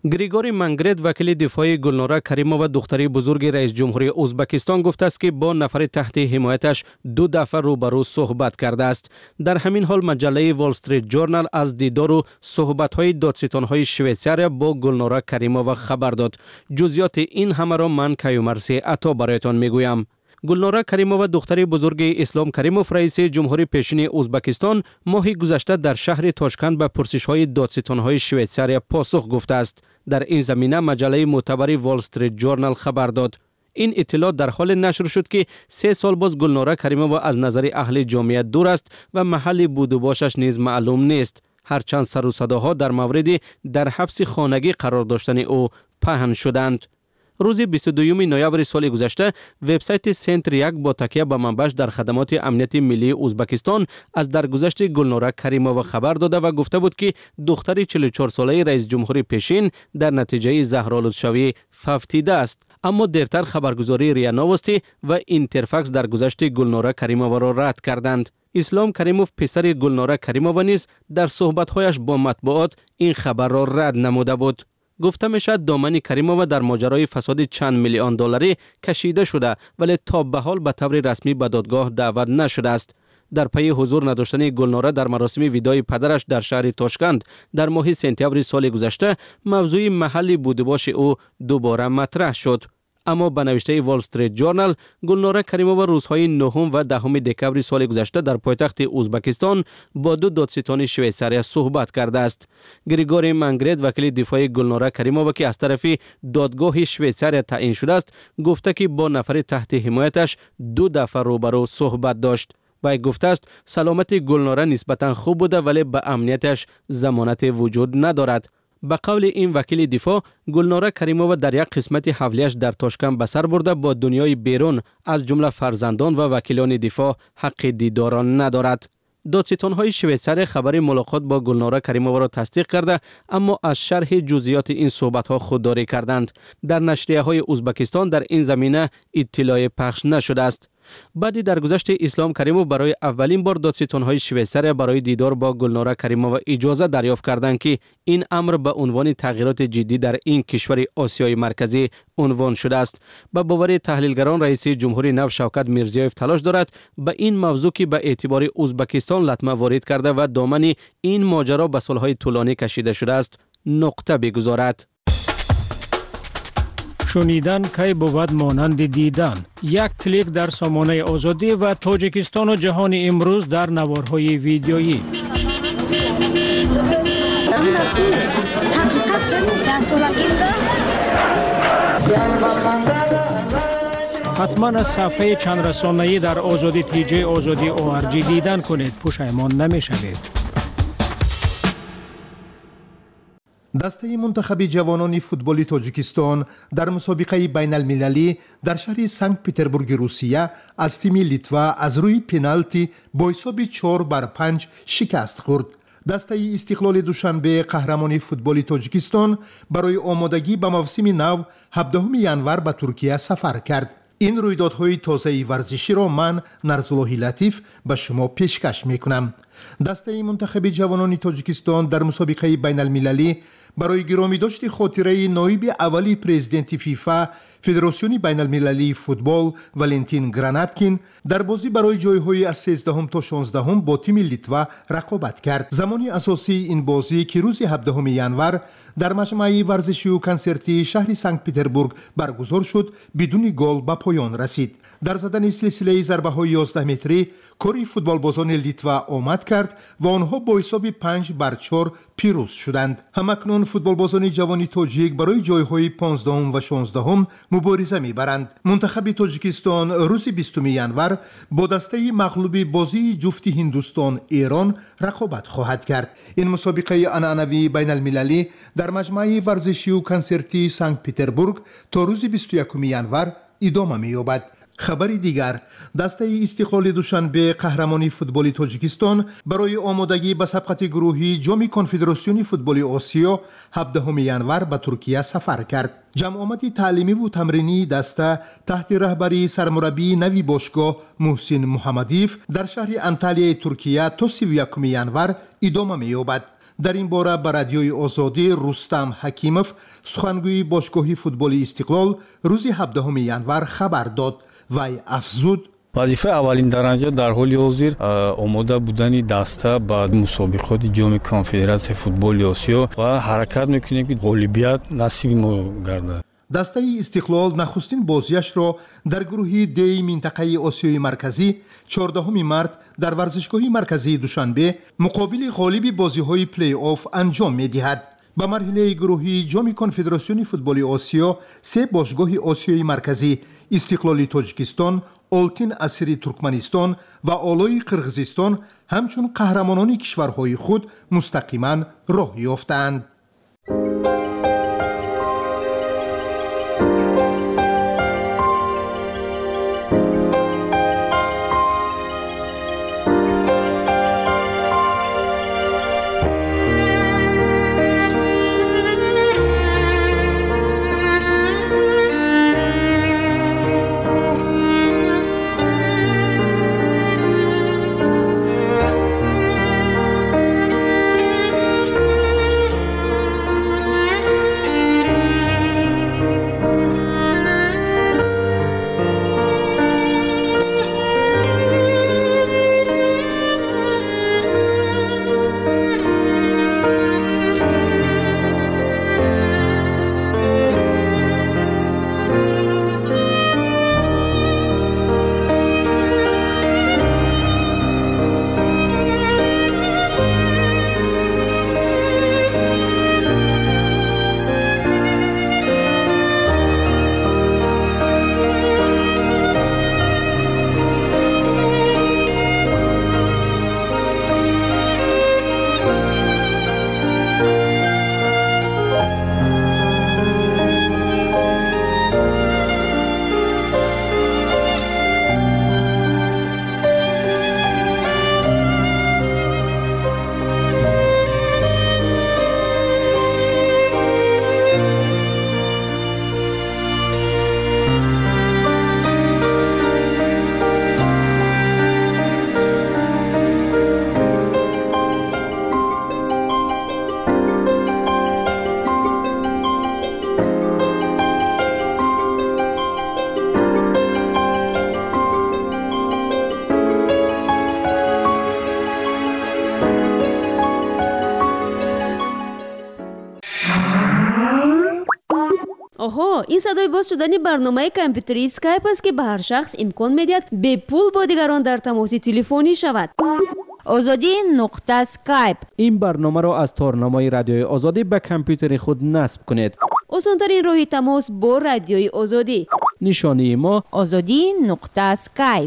گریگوری منگرید وکیل دفاعی گلناره کریمووا دختری بزرگ رئیس جمهوری ازبکستان گفته است که با نفر تحت حمایتش 2 دفعه روبرو صحبت کرده است. در همین حال مجله وال استریت جورنال از دیدار و صحبت‌های دادستان‌های شویتزار با گلناره کریمووا خبر داد. جزئیات این همه را من کیومرثی عطا برایتان میگویم. گلناره کریمووا دختری بزرگ اسلام کریموف رئیس جمهوری پیشین ازبکستان ماه گذشته در شهر تاشکند به پرسش‌های دادستان‌های شویتزار پاسخ گفته است. در این زمینه مجله معتبر وال استریت جورنال خبر داد. این اطلاع در حال نشر شد که 3 سال باز گلناره کریمووا از نظر اهل جامعه دور است و محل بود و باشش نیز معلوم نیست. هرچند سر و صداها در مورد در حبس خانگی قرار داشتن او پهن شدند. روز 22 نوامبر سال گذشته وبسایت سنتر یک با تکیه به منبعش در خدمات امنیت ملی ازبکستان از درگذشت گلناره کریمووا خبر داده و گفته بود که دختر 44 ساله رئیس جمهوری پیشین در نتیجه زهرآلودشوی فوتیده است. اما دیرتر خبرگزاری ریا نوستی و اینترفکس درگذشت گلناره کریمووا را رد کردند. اسلام کریموف پسر گلناره کریمووا نیز در صحبت‌هایش با مطبوعات این خبر را رد نموده بود. گفته میشد دامن کریمووا در ماجرای فساد چند میلیون دلاری کشیده شده ولی تا به حال به طور رسمی به دادگاه دعوت نشده است. در پی حضور نداشتن گلناره در مراسم ویدای پدرش در شهر تاشکند در ماه سپتامبر سال گذشته موضوع محلی بودباش او دوباره مطرح شد. اما به نوشته وال استریت جورنال گلناره کریمووا روزهای 9 و 10 دکمبر سال گذشته در پایتخت ازبکستان با 2 دادستان شویتزار صحبت کرده است. گریگوری منگرید وکیل دفاعی گلناره کریمووا که از طرف دادگاه شویتزار تعیین شده است گفته که با نفر تحت حمایتش 2 دفعه روبرو صحبت داشت. و گفته است سلامت گلناره نسبتا خوب بوده ولی به امنیتش ضمانت وجود ندارد. به قول این وکیل دفاع گلناره کریمووا در یک قسمت حولیش در تاشکند به سر برده با دنیای بیرون از جمله فرزندان و وکیلان دفاع حق دیدار ندارد. دادستان‌های شویتزار خبر ملاقات با گلناره کریمووا را تصدیق کرده اما از شرح جزئیات این صحبت‌ها خودداری کردند. در نشریه‌های ازبکستان در این زمینه اطلاع پخش نشده است. بعدی در گذشت اسلام کریموف برای اولین بار دادستان‌های شویتزار برای دیدار با گلناره کریمووا اجازه دریافت کردند که این امر به عنوان تغییرات جدی در این کشور آسیای مرکزی عنوان شده است. به باور تحلیلگران رئیس جمهوری نو شوکت میرزیایف تلاش دارد به این موضوع که به اعتبار ازبکستان لطمه وارد کرده و دامن این ماجرا به سالهای طولانی کشیده شده است نقطه بگذارد. شنیدن کی بود مانند دیدن. یک کلیک در سامانه آزادی و تاجیکستان و جهان امروز در نوارهای ویدیویی. حتما از صفحه چند رسانه‌ای در آزادی تیجه آزادی ORG دیدن کنید. پشیمان نمی‌شوید. دسته منتخب جوانان فوتبال تاجیکستان در مسابقه بین المللی در شهر سنت پترزبورگ روسیه از تیم لیتوا از روی پنالتی با حساب 4-5 شکست خورد. دسته استقلال دوشنبه قهرمان فوتبال تاجیکستان برای آمادگی به موسم نو 17 ژانویه به ترکیه سفر کرد. این رویدادهای تازه ورزشی را من نرزالله لطیف به شما پیشکش میکنم. دسته منتخب جوانان تاجیکستان در مسابقه بین المللی برای گرامی داشت خاطره نایب اولی پرزیدنت فیفا فدراسیون بین المللی فوتبال ولنتین گراناتکین در بازی برای جایهای از 13 تا 16 با تیم لیتوا رقابت کرد. زمانی اساسی این بازی که روز 17 ژانویه در مجمع ورزشی و کنسرتی شهر سنت پترزبورگ برگزار شد بدون گل به پایان رسید. در زدن سلسله ضربه‌های 11 متری کاری فوتبالبازان لیتوا آمد کرد و آنها با حساب 5-4 پیروز شدند. همکنون فوتبالبازان جوان تاجیک برای جایهای 15 و 16 مبارزه می‌برند. منتخب تاجیکستان روز 20 ژانویه با دسته مغلوب بازی جفت هندوستان ایران رقابت خواهد کرد. این مسابقه عنعنوی بین المللی در مجمع ورزشی و کنسرتی سنت پترزبورگ تا روز 21 ژانویه ادامه می‌یابد. خبری دیگر، دسته استقلال دوشنبه قهرمانی فوتبال تاجیکستان برای آمادگی به سبقت گروهی جام کنفدراسیون فوتبال آسیا 17 ژانویه به ترکیه سفر کرد. جمع آمد تعلیمی و تمرینی دسته تحت رهبری سرمربی نوی باشگاه محسن محمدیف در شهر انتالیا ترکیه تا 31 ژانویه ادامه می‌یابد. در این باره به رادیوی آزادی رستم حکیمов سخنگوی باشگاه فوتبال استقلال روز 17 ینور خبر داد. وی افزود: وظیفه اولین درجه در حال حاضر آماده بودن دسته به مسابقات جام کنفدراسیون فوتبال آسیا و حرکت میکنیم که غالبیت نصیب ما گردد. دسته استقلال نخستین بازیش را در گروه دی منطقه آسیای مرکزی 14 مارس در ورزشگاه مرکزی دوشنبه مقابل غالب بازی‌های پلی آف انجام می‌دهد. به مرحله گروهی جام کنفدراسیون فوتبال آسیا سه باشگاه آسیای مرکزی استقلال تاجیکستان، آلتین اسیری ترکمنستان و آلای قرغیزستان همچون قهرمانان کشورهای خود مستقیما راه یافتند. این صدای باز شدن برنامه کامپیوتری اسکایپ است که به هر شخص امکان میدهد به پول با دیگران در تماس تلفنی شود. آزادی نقطه اسکایپ. این برنامه را از تارنمای رادیوی آزادی به کامپیوتر خود نصب کنید. آسان‌ترین راه تماس با رادیوی آزادی. نشانی ما آزادی نقطه اسکایپ.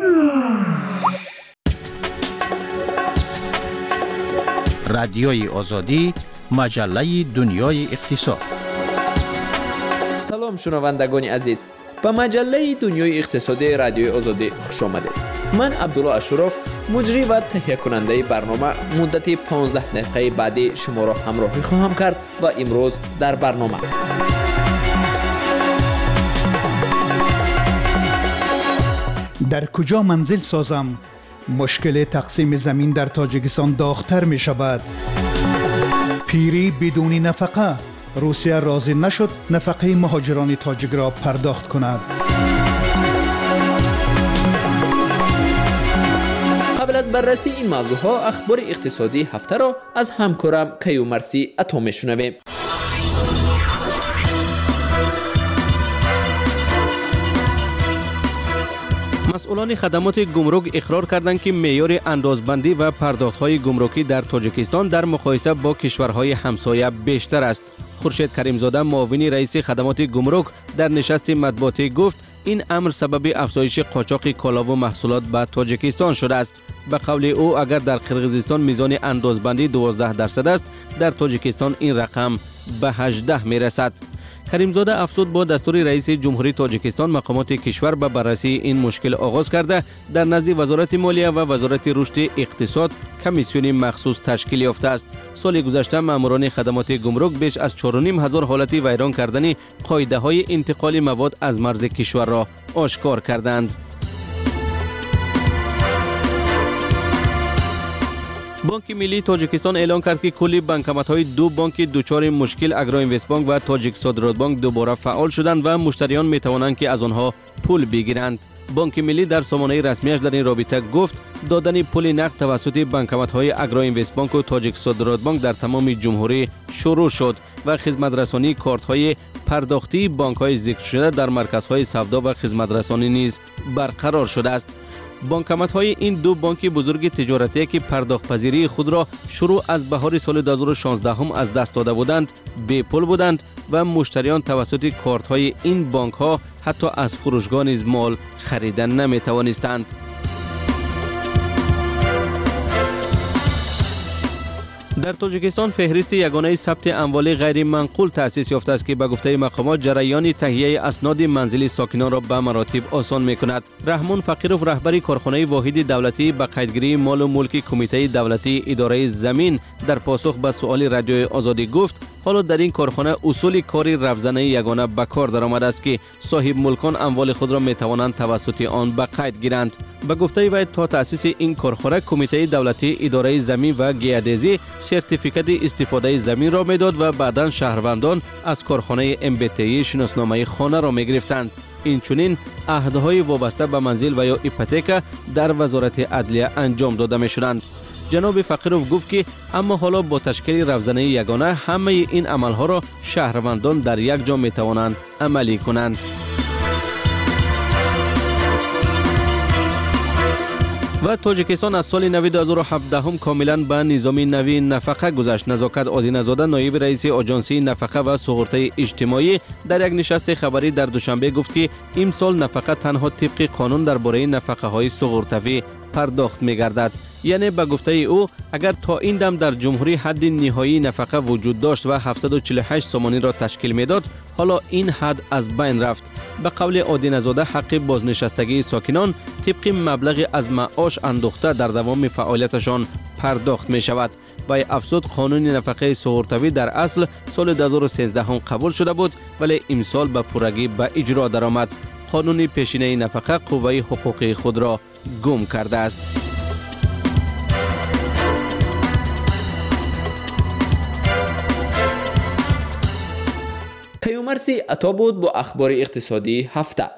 رادیوی آزادی، مجله دنیای اقتصاد. سلام شنوندگان عزیز، به مجله دنیای اقتصادی رادیوی آزادی خوش آمدید. من عبدالله اشرف، مجری و تهیه کننده برنامه، مدت 15 دقیقه بعدی شما را همراهی خواهم کرد و امروز در برنامه در کجا منزل سازم؟ مشکل تقسیم زمین در تاجیکستان داغ‌تر می شود. پیری بدون نفقه، روسیه راضی نشد نفقه مهاجران تاجیک را پرداخت کند. قبل از بررسی این موضوع ها، اخبار اقتصادی هفته را از همکارم کیومرسی عطا میشنویم. مسئولان خدمات گمرک اقرار کردند که معیار اندازبندی و پرداخت‌های گمرکی در تاجیکستان در مقایسه با کشورهای همسایه بیشتر است. خورشید کریمزاده، معاون رئیس خدمات گمرک، در نشست مطبوعاتی گفت این امر سبب افزایش قاچاق کالا و محصولات به تاجیکستان شده است. به قول او اگر در قرغیزستان میزان اندازبندی 12% است، در تاجیکستان این رقم به 18 میرسد. کریمزاده افزود با دستور رئیس جمهوری تاجیکستان مقامات کشور به بررسی این مشکل آغاز کرده در نزد وزارت مالیه و وزارت رشد اقتصاد کمیسیون مخصوص تشکیل یافته است. سال گذشته ماموران خدمات گمرک بیش از 4,500 حالت ویران کردن قاعده های انتقال مواد از مرز کشور را آشکار کردند. بانک ملی تاجیکستان اعلام کرد که کلی بانکمت‌های دو بانک دچار مشکل اگرا اینوست بانک و تاجیک صادرات بانک دوباره فعال شدند و مشتریان می‌توانند که از آنها پول بگیرند. بانک ملی در سامانه رسمیش در این رابطه گفت دادن پول نقد توسط بانکمت‌های اگرا اینوست بانک و تاجیک صادرات بانک در تمام جمهوری شروع شد و خدمت رسانی کارت‌های پرداختی بانک‌های ذکر شده در مرکزهای سودا و خدمت رسانی نیز برقرار شده است. بانکمت‌های این دو بانک بزرگ تجارتی که پرداخت پذیری خود را شروع از بهار سال 2016 هم از دست داده بودند بی پول بودند و مشتریان توسط کارت‌های این بانک‌ها حتی از فروشگاه نیز مال خریدن نمی‌توانستند. در تاجیکستان فهرست یگانه ثبت اموال غیر منقول تأسیس یافته است که به گفته مقامات جریان تهیه اسناد منزلی ساکنان را به مراتب آسان می‌کند. رحمان فقیروف رهبر کارخانه واحد دولتی به قیدگیری مال و ملک کمیته دولتی اداره زمین در پاسخ به سؤال رادیوی آزادی گفت حالا در این کارخانه اصول کاری رفزنه یگانه به کار درآمده است که صاحب ملکان اموال خود را می‌توانند توسط آن به قید گیرند. به گفته وی تا تأسیس این کارخانه کمیته دولتی اداره زمین و گیادزی سرتیفیکت استفاده زمین را میداد و بعداً شهروندان از کارخانه MBTI شناسنامه خانه را می‌گرفتند. این چنین عهدهای وابسته به منزل و یا ایپوتک در وزارت عدلیه انجام داده می‌شدند. جناب فقیروف گفت که اما حالا با تشکیل رفزنه یگانه همه این عملها را شهروندان در یک جا می‌توانند عملی کنند. و تاجیکستان از سال نو 2017 هم کاملا به نظام نوی نفقه گذشت. نزاکت آدینه‌زاده نایب رئیس آژانسی نفقه و سغورته اجتماعی در یک نشست خبری در دوشنبه گفت که امسال نفقه تنها طبق قانون درباره نفقه‌های سغورتوی پرداخت می‌گردد. یعنی به گفته او اگر تا این دم در جمهوری حد نهایی نفقه وجود داشت و 748 سومانی را تشکیل میداد، حالا این حد از بین رفت. به قول آدینه‌زاده حق بازنشستگی ساکنان طبق مبلغ از معاش اندوخته در دوام فعالیتشان پرداخت می شود. و افزود قانون نفقه سغورتوی در اصل سال 2013 هم قبول شده بود ولی امسال به پورگی به اجرا درآمد. قانون پیشینه نفقه قوه حقوقی خود را گم کرده است. پیامرسی عطا بود با اخبار اقتصادی هفته.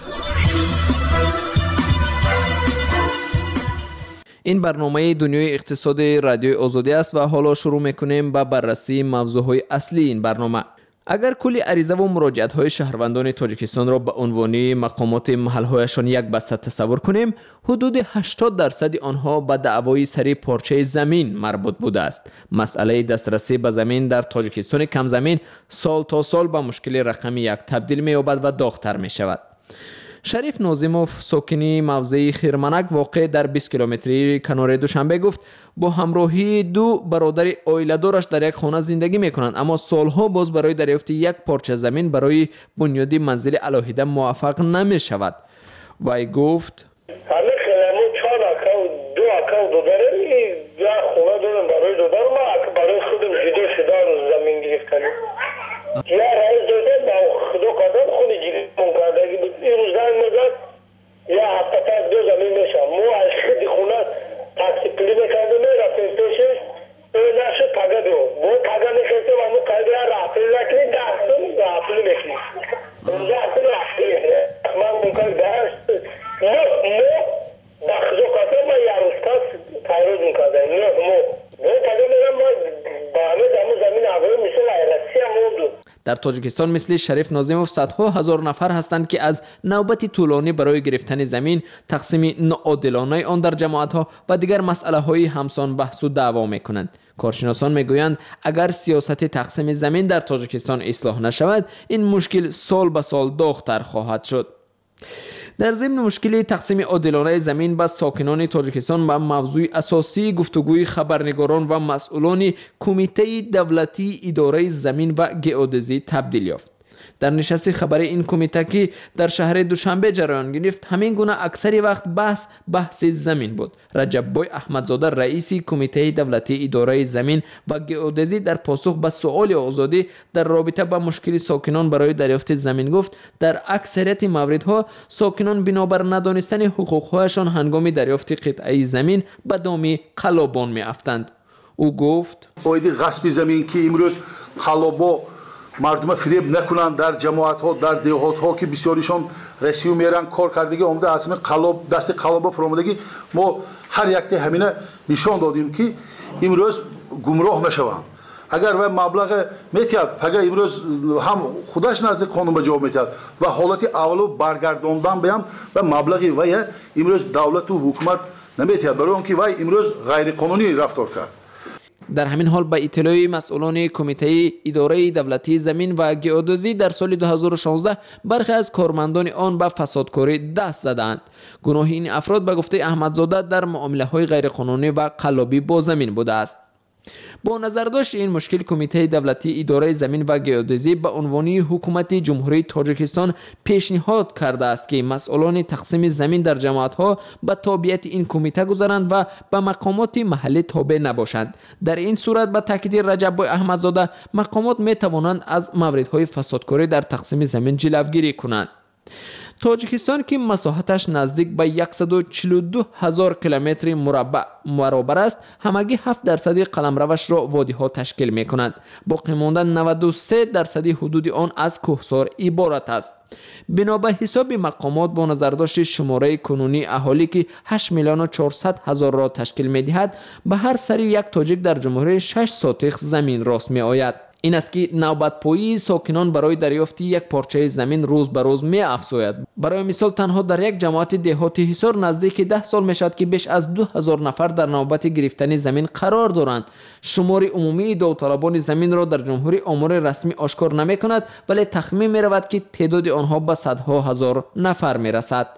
این برنامه دنیای اقتصاد رادیوی آزادی است و حالا شروع میکنیم با بررسی موضوعهای اصلی این برنامه. اگر کلی عریضه و مراجعت‌های شهروندان تاجیکستان را به عنوان مقامات محل‌هایشان یک بسته تصور کنیم، حدود 80% آنها به دعوای سری پارچه زمین مربوط بوده است. مسئله دسترسی به زمین در تاجیکستان کم زمین سال تا سال به مشکل رقم یک تبدیل می‌یابد و داغ‌تر می‌شود. شریف ناظموف ساکنی موضع خیرمنک واقع در 20 کیلومتری کنار دوشنبه گفت با همراهی دو برادر عائله‌دارش در یک خانه زندگی میکنند اما سالها باز برای دریافت یک پارچه زمین برای بنیاد منزل علاهیده موفق نمیشود. وی گفت همه خیلی 4 اکاو 2 اکاو دادن یک خانه دارم برای دادن ما برای خودم جدا شدن زمین گرفتن. یا رئیس دادن با خدا قدم خونی گیریم کردگی بود این روز زن مدد یا هفته پس 2 زمین میشم مو از خیلی خونه تاکسی پلی میکرده میرفتیم پیشش نشد پگه دو مو پگه میکرده و مو کلبی ها رفلی نکنی 10 سن رفلی میکنی اونجا اصلا رفلی من ممکن داشت مو با خدا قدم ما یه روز پس پیروز میکرده مو پگه میرم ما با همه دمو زمین عوضی میشه و ایرسی هم موندو. در تاجیکستان مثل شریف ناظموف صدها هزار نفر هستند که از نوبت طولانی برای گرفتن زمین، تقسیم ناعادلانه آن در جماعت‌ها و دیگر مسئله‌های همسان بحث و دعوا می‌کنند. کارشناسان میگویند اگر سیاست تقسیم زمین در تاجیکستان اصلاح نشود، این مشکل سال به سال داغ‌تر خواهد شد. در ضمن مشکل تقسیم عادلانه زمین به ساکنان تاجیکستان به موضوع اساسی گفتگوی خبرنگاران و مسئولان کمیته دولتی اداره زمین و گئودزی تبدیل یافت. در نشست خبری این کمیته که در شهر دوشنبه جریان گرفت همین گونه اکثر وقت بحث زمین بود. رجب بوی احمدزاده رئیس کمیته دولتی اداره زمین و گئودزی در پاسخ به سؤال آزادی در رابطه با مشکل ساکنان برای دریافت زمین گفت در اکثریت مواردها ساکنان بنابر ندانستن حقوقهایشان هنگام دریافت قطعه زمین به دام قلابان میافتند. او گفت اویدی غصب زمین که امروز قلابا مردم فریب نکنند در جماعت ها در دیهات ها که بسیاریشان رسیو میرن کار کردگی آمده از قلاب دست قلابا فرامدگی ما هر یک همینه نشان دادیم که امروز گمراه نشوند. اگر و مبلغ میتیاد پگه امروز هم خودش نزد قانون به جواب میتیاد و حالت اولو برگرداندن بیام و مبلغی وای امروز دولت و حکومت نمیتیاد برای اونکه وای امروز غیر قانونی رفتار کرد. در همین حال به اطلاع مسئولان کمیته اداره دولتی زمین و گئودزی در سال 2016 برخی از کارمندان آن به فسادکاری دست زدند. گناه این افراد به گفته احمدزاده در معامله‌های غیرقانونی و قلابی با زمین بوده است. با نظر داشت این مشکل کمیته دولتی اداره زمین و گئودزی به عنوان حکومت جمهوری تاجیکستان پیشنهاد کرده است که مسئولان تقسیم زمین در جماعت‌ها به تابعیت این کمیته گذارند و به مقامات محلی تابع نباشند. در این صورت به تاکید رجب بوی احمدزاده مقامات می توانند از مواردهای فسادکاری در تقسیم زمین جلوگیری کنند. تاجیکستان که مساحتش نزدیک به 142,000 کیلومتر مربع برابر است، همگی 7% قلمروش را وادی ها تشکیل می کنند. باقی مانده 93% حدود آن از کوهسار عبارت است. بنابر حساب مقامات با نظر داشت شماره کنونی اهالی که 8,400,000 را تشکیل می دهد، به هر سری یک تاجیک در جمهوری 6 ساتخ زمین راست می آید. این است که نوبت پایی ساکنان برای دریافت یک پارچه زمین روز به روز می افزاید. برای مثال تنها در یک جماعت دهاتی حصار نزدیک 10 سال می شود که بیش از 2,000 نفر در نوبت گرفتن زمین قرار دارند. شمار عمومی داوطلبان زمین را در جمهوری آمار رسمی آشکار نمی کند، ولی تخمین می رود که تعداد آنها به صدها هزار نفر می رسد.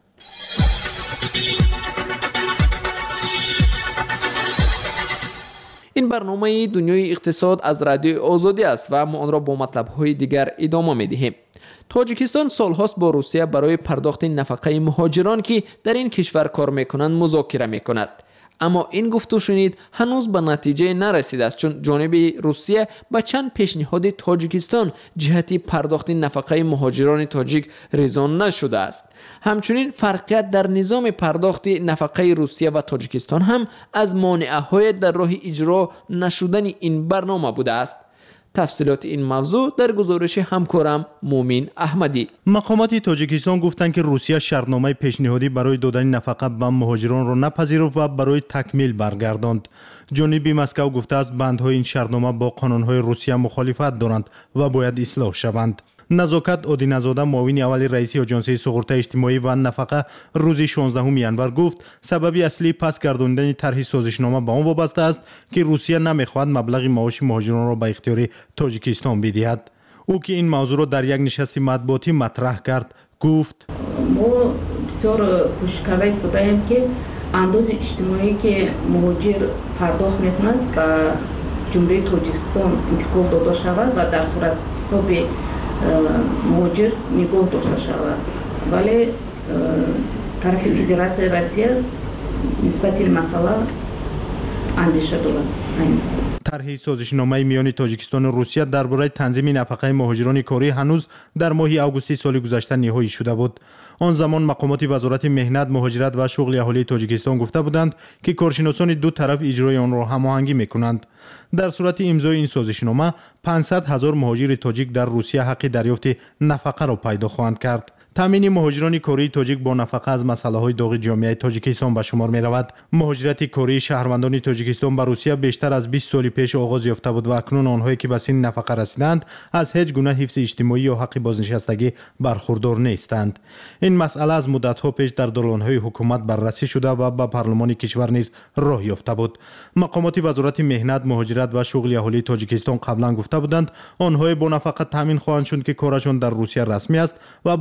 این برنامه دنیای اقتصاد از رادیو آزادی است و ما آن را با مطلب‌های دیگر ادامه می‌دهیم. تاجیکستان سال‌هاست با روسیه برای پرداخت نفقه مهاجران که در این کشور کار می‌کنند مذاکره می‌کند. اما این گفت و شنید هنوز به نتیجه نرسیده است، چون جانب روسیه به چند پیشنهاد تاجیکستان جهتی پرداخت نفقه مهاجران تاجیک رضا نشده است. همچنین فرقیت در نظام پرداخت نفقه روسیه و تاجیکستان هم از مانع‌های در راه اجرا نشدن این برنامه بوده است. تفصیلات این موضوع در گزارش همکارم مومین احمدی. مقامات تاجیکستان گفتند که روسیه شرطنامه پیشنهادی برای دادن نفقه به مهاجران را نپذیرفت و برای تکمیل برگرداند. جانب مسکو گفته است بندهای این شرطنامه با قانونهای روسیه مخالفت دارند و باید اصلاح شوند. نزاکت آدینزاده معاون اول رئیس آژانس سقراط اجتماعی و نفقه روز 16 ینور گفت سبب اصلی پس گرداندن طرح سازشنامه به آن وابسته است که روسیه نمیخواهد مبلغ معاش مهاجران را به اختیار تاجیکستان بدهد. او که این موضوع را در یک نشست مطبوعاتی مطرح کرد گفت ما بسیار کوشش کرده ایستادیم که انداز اجتماعی که مهاجر پرداخت میکنند به جمهوری تاجیکستان انتقال داده شود و در صورت حساب مهاجر نگاه داشته شود، ولی طرف فدراسیای روسیه نسبت این مسئله اندیشه دارد. طرح سازشنامه میان تاجیکستان و روسیه درباره تنظیم نفقه مهاجران کاری هنوز در ماه آگوست سال گذشته نهایی شده بود. آن زمان مقامات وزارت مهنت، مهاجرت و شغل اهالی تاجیکستان گفته بودند که کارشناسان دو طرف اجرای آن را هماهنگی میکنند. در صورت امضای این سازشنامه 500,000 مهاجر تاجیک در روسیه حق دریافت نفقه را پیدا خواهند کرد. تامین مهاجران کاری تاجیک با نفقه از مسئله‌های داغ جامعه تاجیکستان به شمار می‌رود. مهاجرت کاری شهروندان تاجیکستان به روسیه بیشتر از 20 سال پیش آغاز یافته بود و اکنون آنهایی که به سن نفقه رسیدند از هیچ گونه حفظ اجتماعی یا حق بازنشستگی برخوردار نیستند. این مسئله از مدت‌ها پیش در دالان‌های حکومت بررسی شده و به پارلمان کشور نیز راه یافته بود. مقامات وزارت مهنت، مهاجرت و شغل اهالی تاجیکستان قبلا گفته بودند آنها با نفقه تامین خواهند شد که کارشان در روسیه رسمی است و با سقراط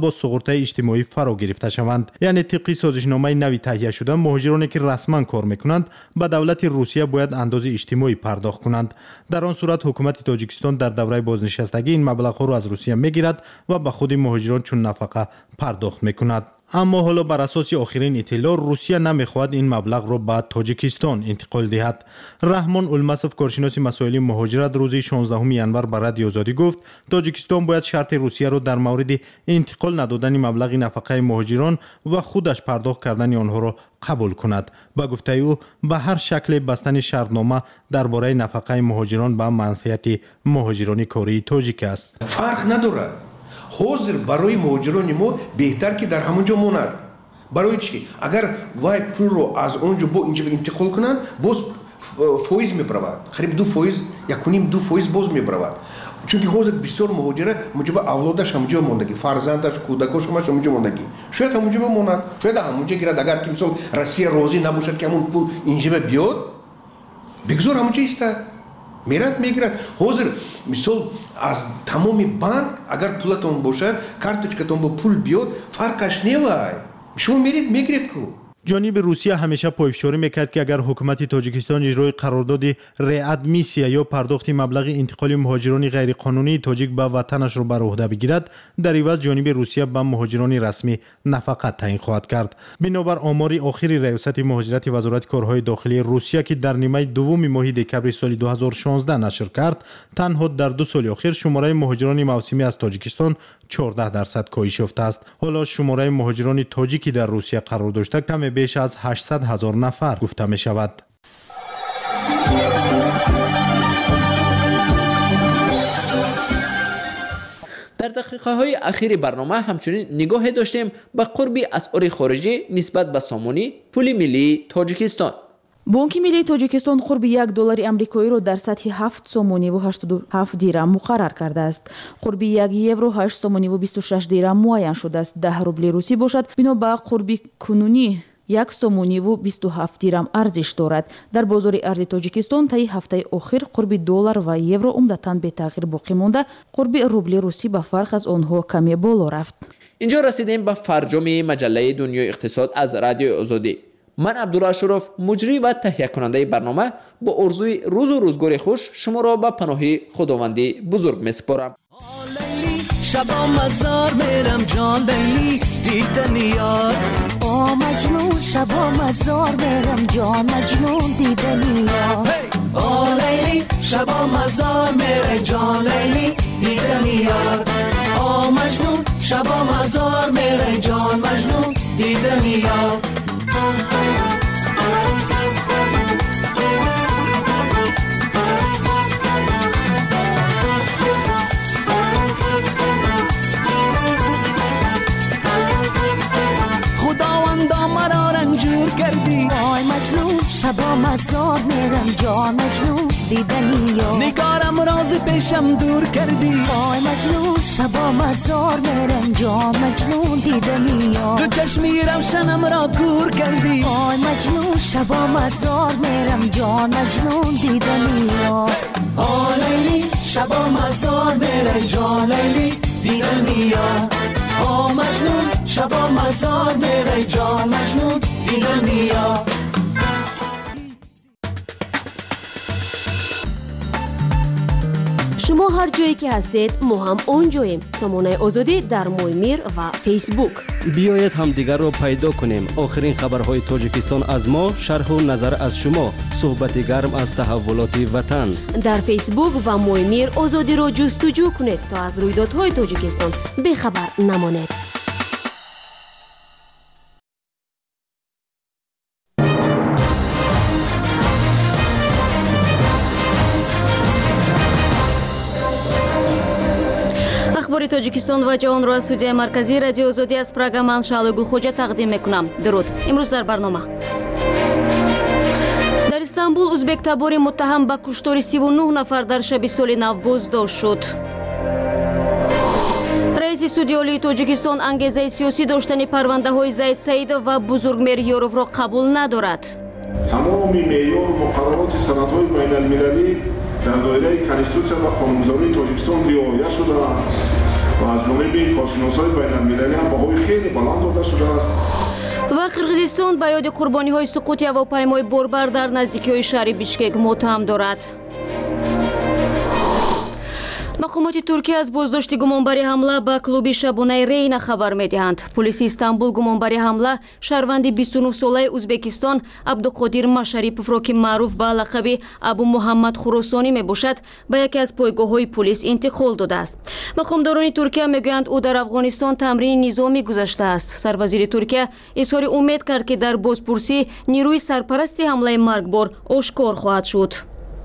نقطه اجتماعی فرا گرفته شوند. یعنی طبق سازشنامه نوی تهیه شده مهاجرانی که رسما کار میکنند به دولت روسیه باید اندازه اجتماعی پرداخت کنند. در آن صورت حکومت تاجیکستان در دوره بازنشستگی این مبلغ ها را از روسیه میگیرد و به خود مهاجران چون نفقه پرداخت میکند. اما حالا بر اساس آخرین اطلاع روسیه نمیخواهد این مبلغ را به تاجیکستان انتقال دهد. رحمان المصف کارشناس مسائل مهاجرت روز 16 ینور به رادیو آزادی گفت تاجیکستان باید شرط روسیه را در مورد انتقال ندادن مبلغ نفقه مهاجران و خودش پرداخت کردن آنها را قبول کند. با گفته او به هر شکل بستن شرطنامه درباره نفقه مهاجران به منفعت مهاجران کاری تاجیک است. فرق ندارد. حاضر برای مهاجران ما بهتر که در همونجا موند. برای چی؟ اگر وای پول رو از اونجا با اینجا انتقال کنن باز فایز میبرود. قریب 1.5-2% باز میبرود. چون که حاضر بسیار مهاجره موجب اولادش همونجا موندگی، فرزندش، کودکاش همونجا موندگی. شاید همونجا بماند، شاید همونجا گیرد. اگر که مثلا روسیه راضی نباشد که همون پول اینجا بیاد بگذار همونجا ایستاد. میگیرد. حاضر مثال از تمامی بانک اگر پولتون باشه کارتچکتون با پول بیاد فرقش نیوای شما میگیرید کو. جانب روسیه همیشه پایفشاری میکرد که اگر حکومت تاجیکستان اجرای قرارداد ریادمیسیا یا پرداخت مبلغ انتقال مهاجران غیرقانونی تاجیک به وطنش را بر عهده بگیرد در عوض جانب روسیه به مهاجران رسمی نفقه تعیین خواهد کرد. بنابر آمار آخری ریاست مهاجرت وزارت کارهای داخلی روسیه که در نیمه دوم ماه دکبر سال 2016 نشر کرد تنها در 2 سال اخیر شماره مهاجران موسمی از تاجیکستان 14% کاهش یافته است. حالا شماره مهاجران تاجیکی در روسیه قرار داشته کم بیش از 800,000 نفر گفته می شود. در دقیقه های اخیر برنامه همچنین نگاه داشتیم به قرب اسعار خارجی نسبت به سامانی پول ملی تاجیکستان. بانک ملی تاجیکستان قرب $1 آمریکایی را در سطح 7 سومانی و 87 دیرم مقرر کرده است. قرب 1 یورو 8 سومانی و 26 دیرم معین شده است. 10 روبل روسی باشد بنا به قرب کنونی 1 سومانی و 27 دیرم ارزش دارد. در بازار ارز تاجیکستان طی هفته اخیر قرب دلار و یورو عمدتاً به تغییر باقی مانده. قرب روبل روسی به فرق از آنها کمی بالا رفت. اینجا رسیدیم به فرجام مجله دنیای اقتصاد از رادیو آزادی. من عبدالله اشرف مجری و تهیه کننده برنامه با آرزوی روز و روزگار خوش شما را به پناه خداوندی بزرگ میسپارم. شبا مزار میرم جان لیلی دیدن یار او مجنون شبا مزار میرم جان مجنون دیدن یار او لیلی شبا مزار میرم جان لیلی دیدن یار او مجنون شبا مزار میرم جان مجنون دیدن یار خداوندا مرا رنجور کردی آی مجنون شبا مزار میرم جان مجنون دیدنی یا نگارم راز پیشم دور کردی آی مجنون شبا مزار میرم جان مجنون دیدنی یا تو چشمی روشنم را کور کردی آی مجنون شبا مزار میرم جان مجنون دیدنی یا آی لیلی شبا مزار میرم جان لیلی دیدنی یا آ مجنون شبا مزار میره جان مجنون دیدنی یا شما هر جایی که هستید ما هم اونجاییم. سامانه آزادی در مویمیر و فیسبوک. بیایید همدیگر را پیدا کنیم. آخرین خبرهای تاجیکستان از ما، شرح و نظر از شما، صحبت گرم از تحولات وطن. در فیسبوک و مویمیر آزادی را جستجو کنید تا از رویدادهای تاجیکستان بیخبر نمانید. اخبار تاجیکستان و جهان را از استودیوی مرکزی رادیو آزادی از پراگ من شعله گلخوجه تقدیم میکنم. درود. امروز در برنامه در استانبول ازبک تباری متهم به کشتار 39 نفر در شب سال نو بازداشت شد. رئیس سودی عالی تاجیکستان انگیزه سیاسی داشتن پرونده های زید سعید و بزرگمیر یوروف را قبول ندارد. تمام معیار و مقررات سندهای بین المللی در دایره کنستیتوسیا و قانونگذاری تاجیکستان رعایت شده است. و از جانب کارشناسای بین‌المللی هم بهای خیلی بلند داده شده است. و قرغیزستان به یاد قربانی‌های سقوط هواپیمای بربر در نزدیکی‌های شهر بیشکک متهم دارد. مقامات ترکیه از بازداشت گمانبری حمله به کلوب شبانه رینا خبر می‌دهند. پلیس استانبول گمانبری حمله شهروند 29 ساله ازبکستان عبدالقادر مشریپов را که معروف به لقب ابو محمد خراسانی میباشد به یکی از پایگاه‌های پلیس انتقال داده است. مقامداران ترکیه میگویند او در افغانستان تمرین نظامی گذاشته است. سروزیر ترکیه اظهار امید کرد که در بازپرسی نیروی سرپرست حمله مرگبار آشکار خواهد شد.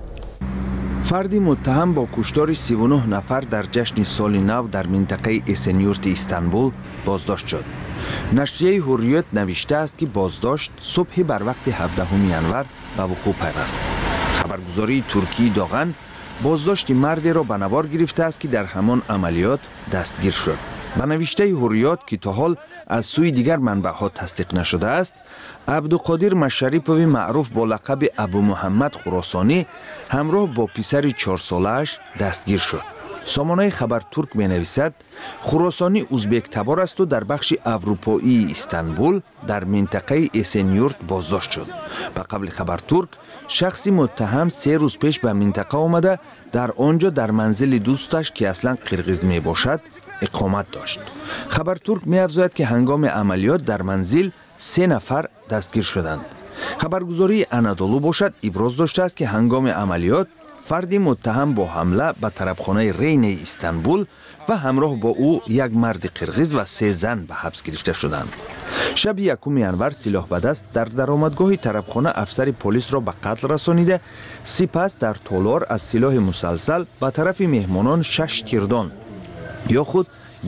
فردی متهم با کشتار 39 نفر در جشن سال نو در منطقه اسنیورت استانبول بازداشت شد. نشریه حریت نوشته است که بازداشت صبح بر وقت 17 ینور به وقوع پیوست. خبرگزاری ترکی داغن بازداشت مردی را به نوار گرفته است که در همان عملیات دستگیر شد. به نوشته حریت که تا حال از سوی دیگر منبع‌ها تصدیق نشده است، عبدالقادر مشریپov معروف با لقب ابو محمد خراسانی همراه با پسر 4 ساله‌اش دستگیر شد. سامانه خبر ترک می نویسد خراسانی ازبک تبار است و در بخش اروپایی استانبول در منطقه اسنیورت بازداشت شد. به قبل خبر ترک شخصی متهم 3 روز پیش به منطقه آمده در آنجا در منزل دوستش که اصلا قرغیز می باشد اقامت داشت. خبر ترک می افزاید که هنگام عملیات در منزل 3 نفر دستگیر شدند. خبرگزاری انادولو باشد ابراز داشته است که هنگام عملیات فردی متهم با حمله به طرفخانه رین استانبول و همراه با او یک مرد قرغیز و 3 زن به حبس گرفته شدند. شب 1 ینور سلاح به دست در درآمدگاه طرفخانه افسر پلیس را به قتل رسانیده، سپس در تالار از سلاح مسلسل به طرف مهمانان 6 تیردان یا خود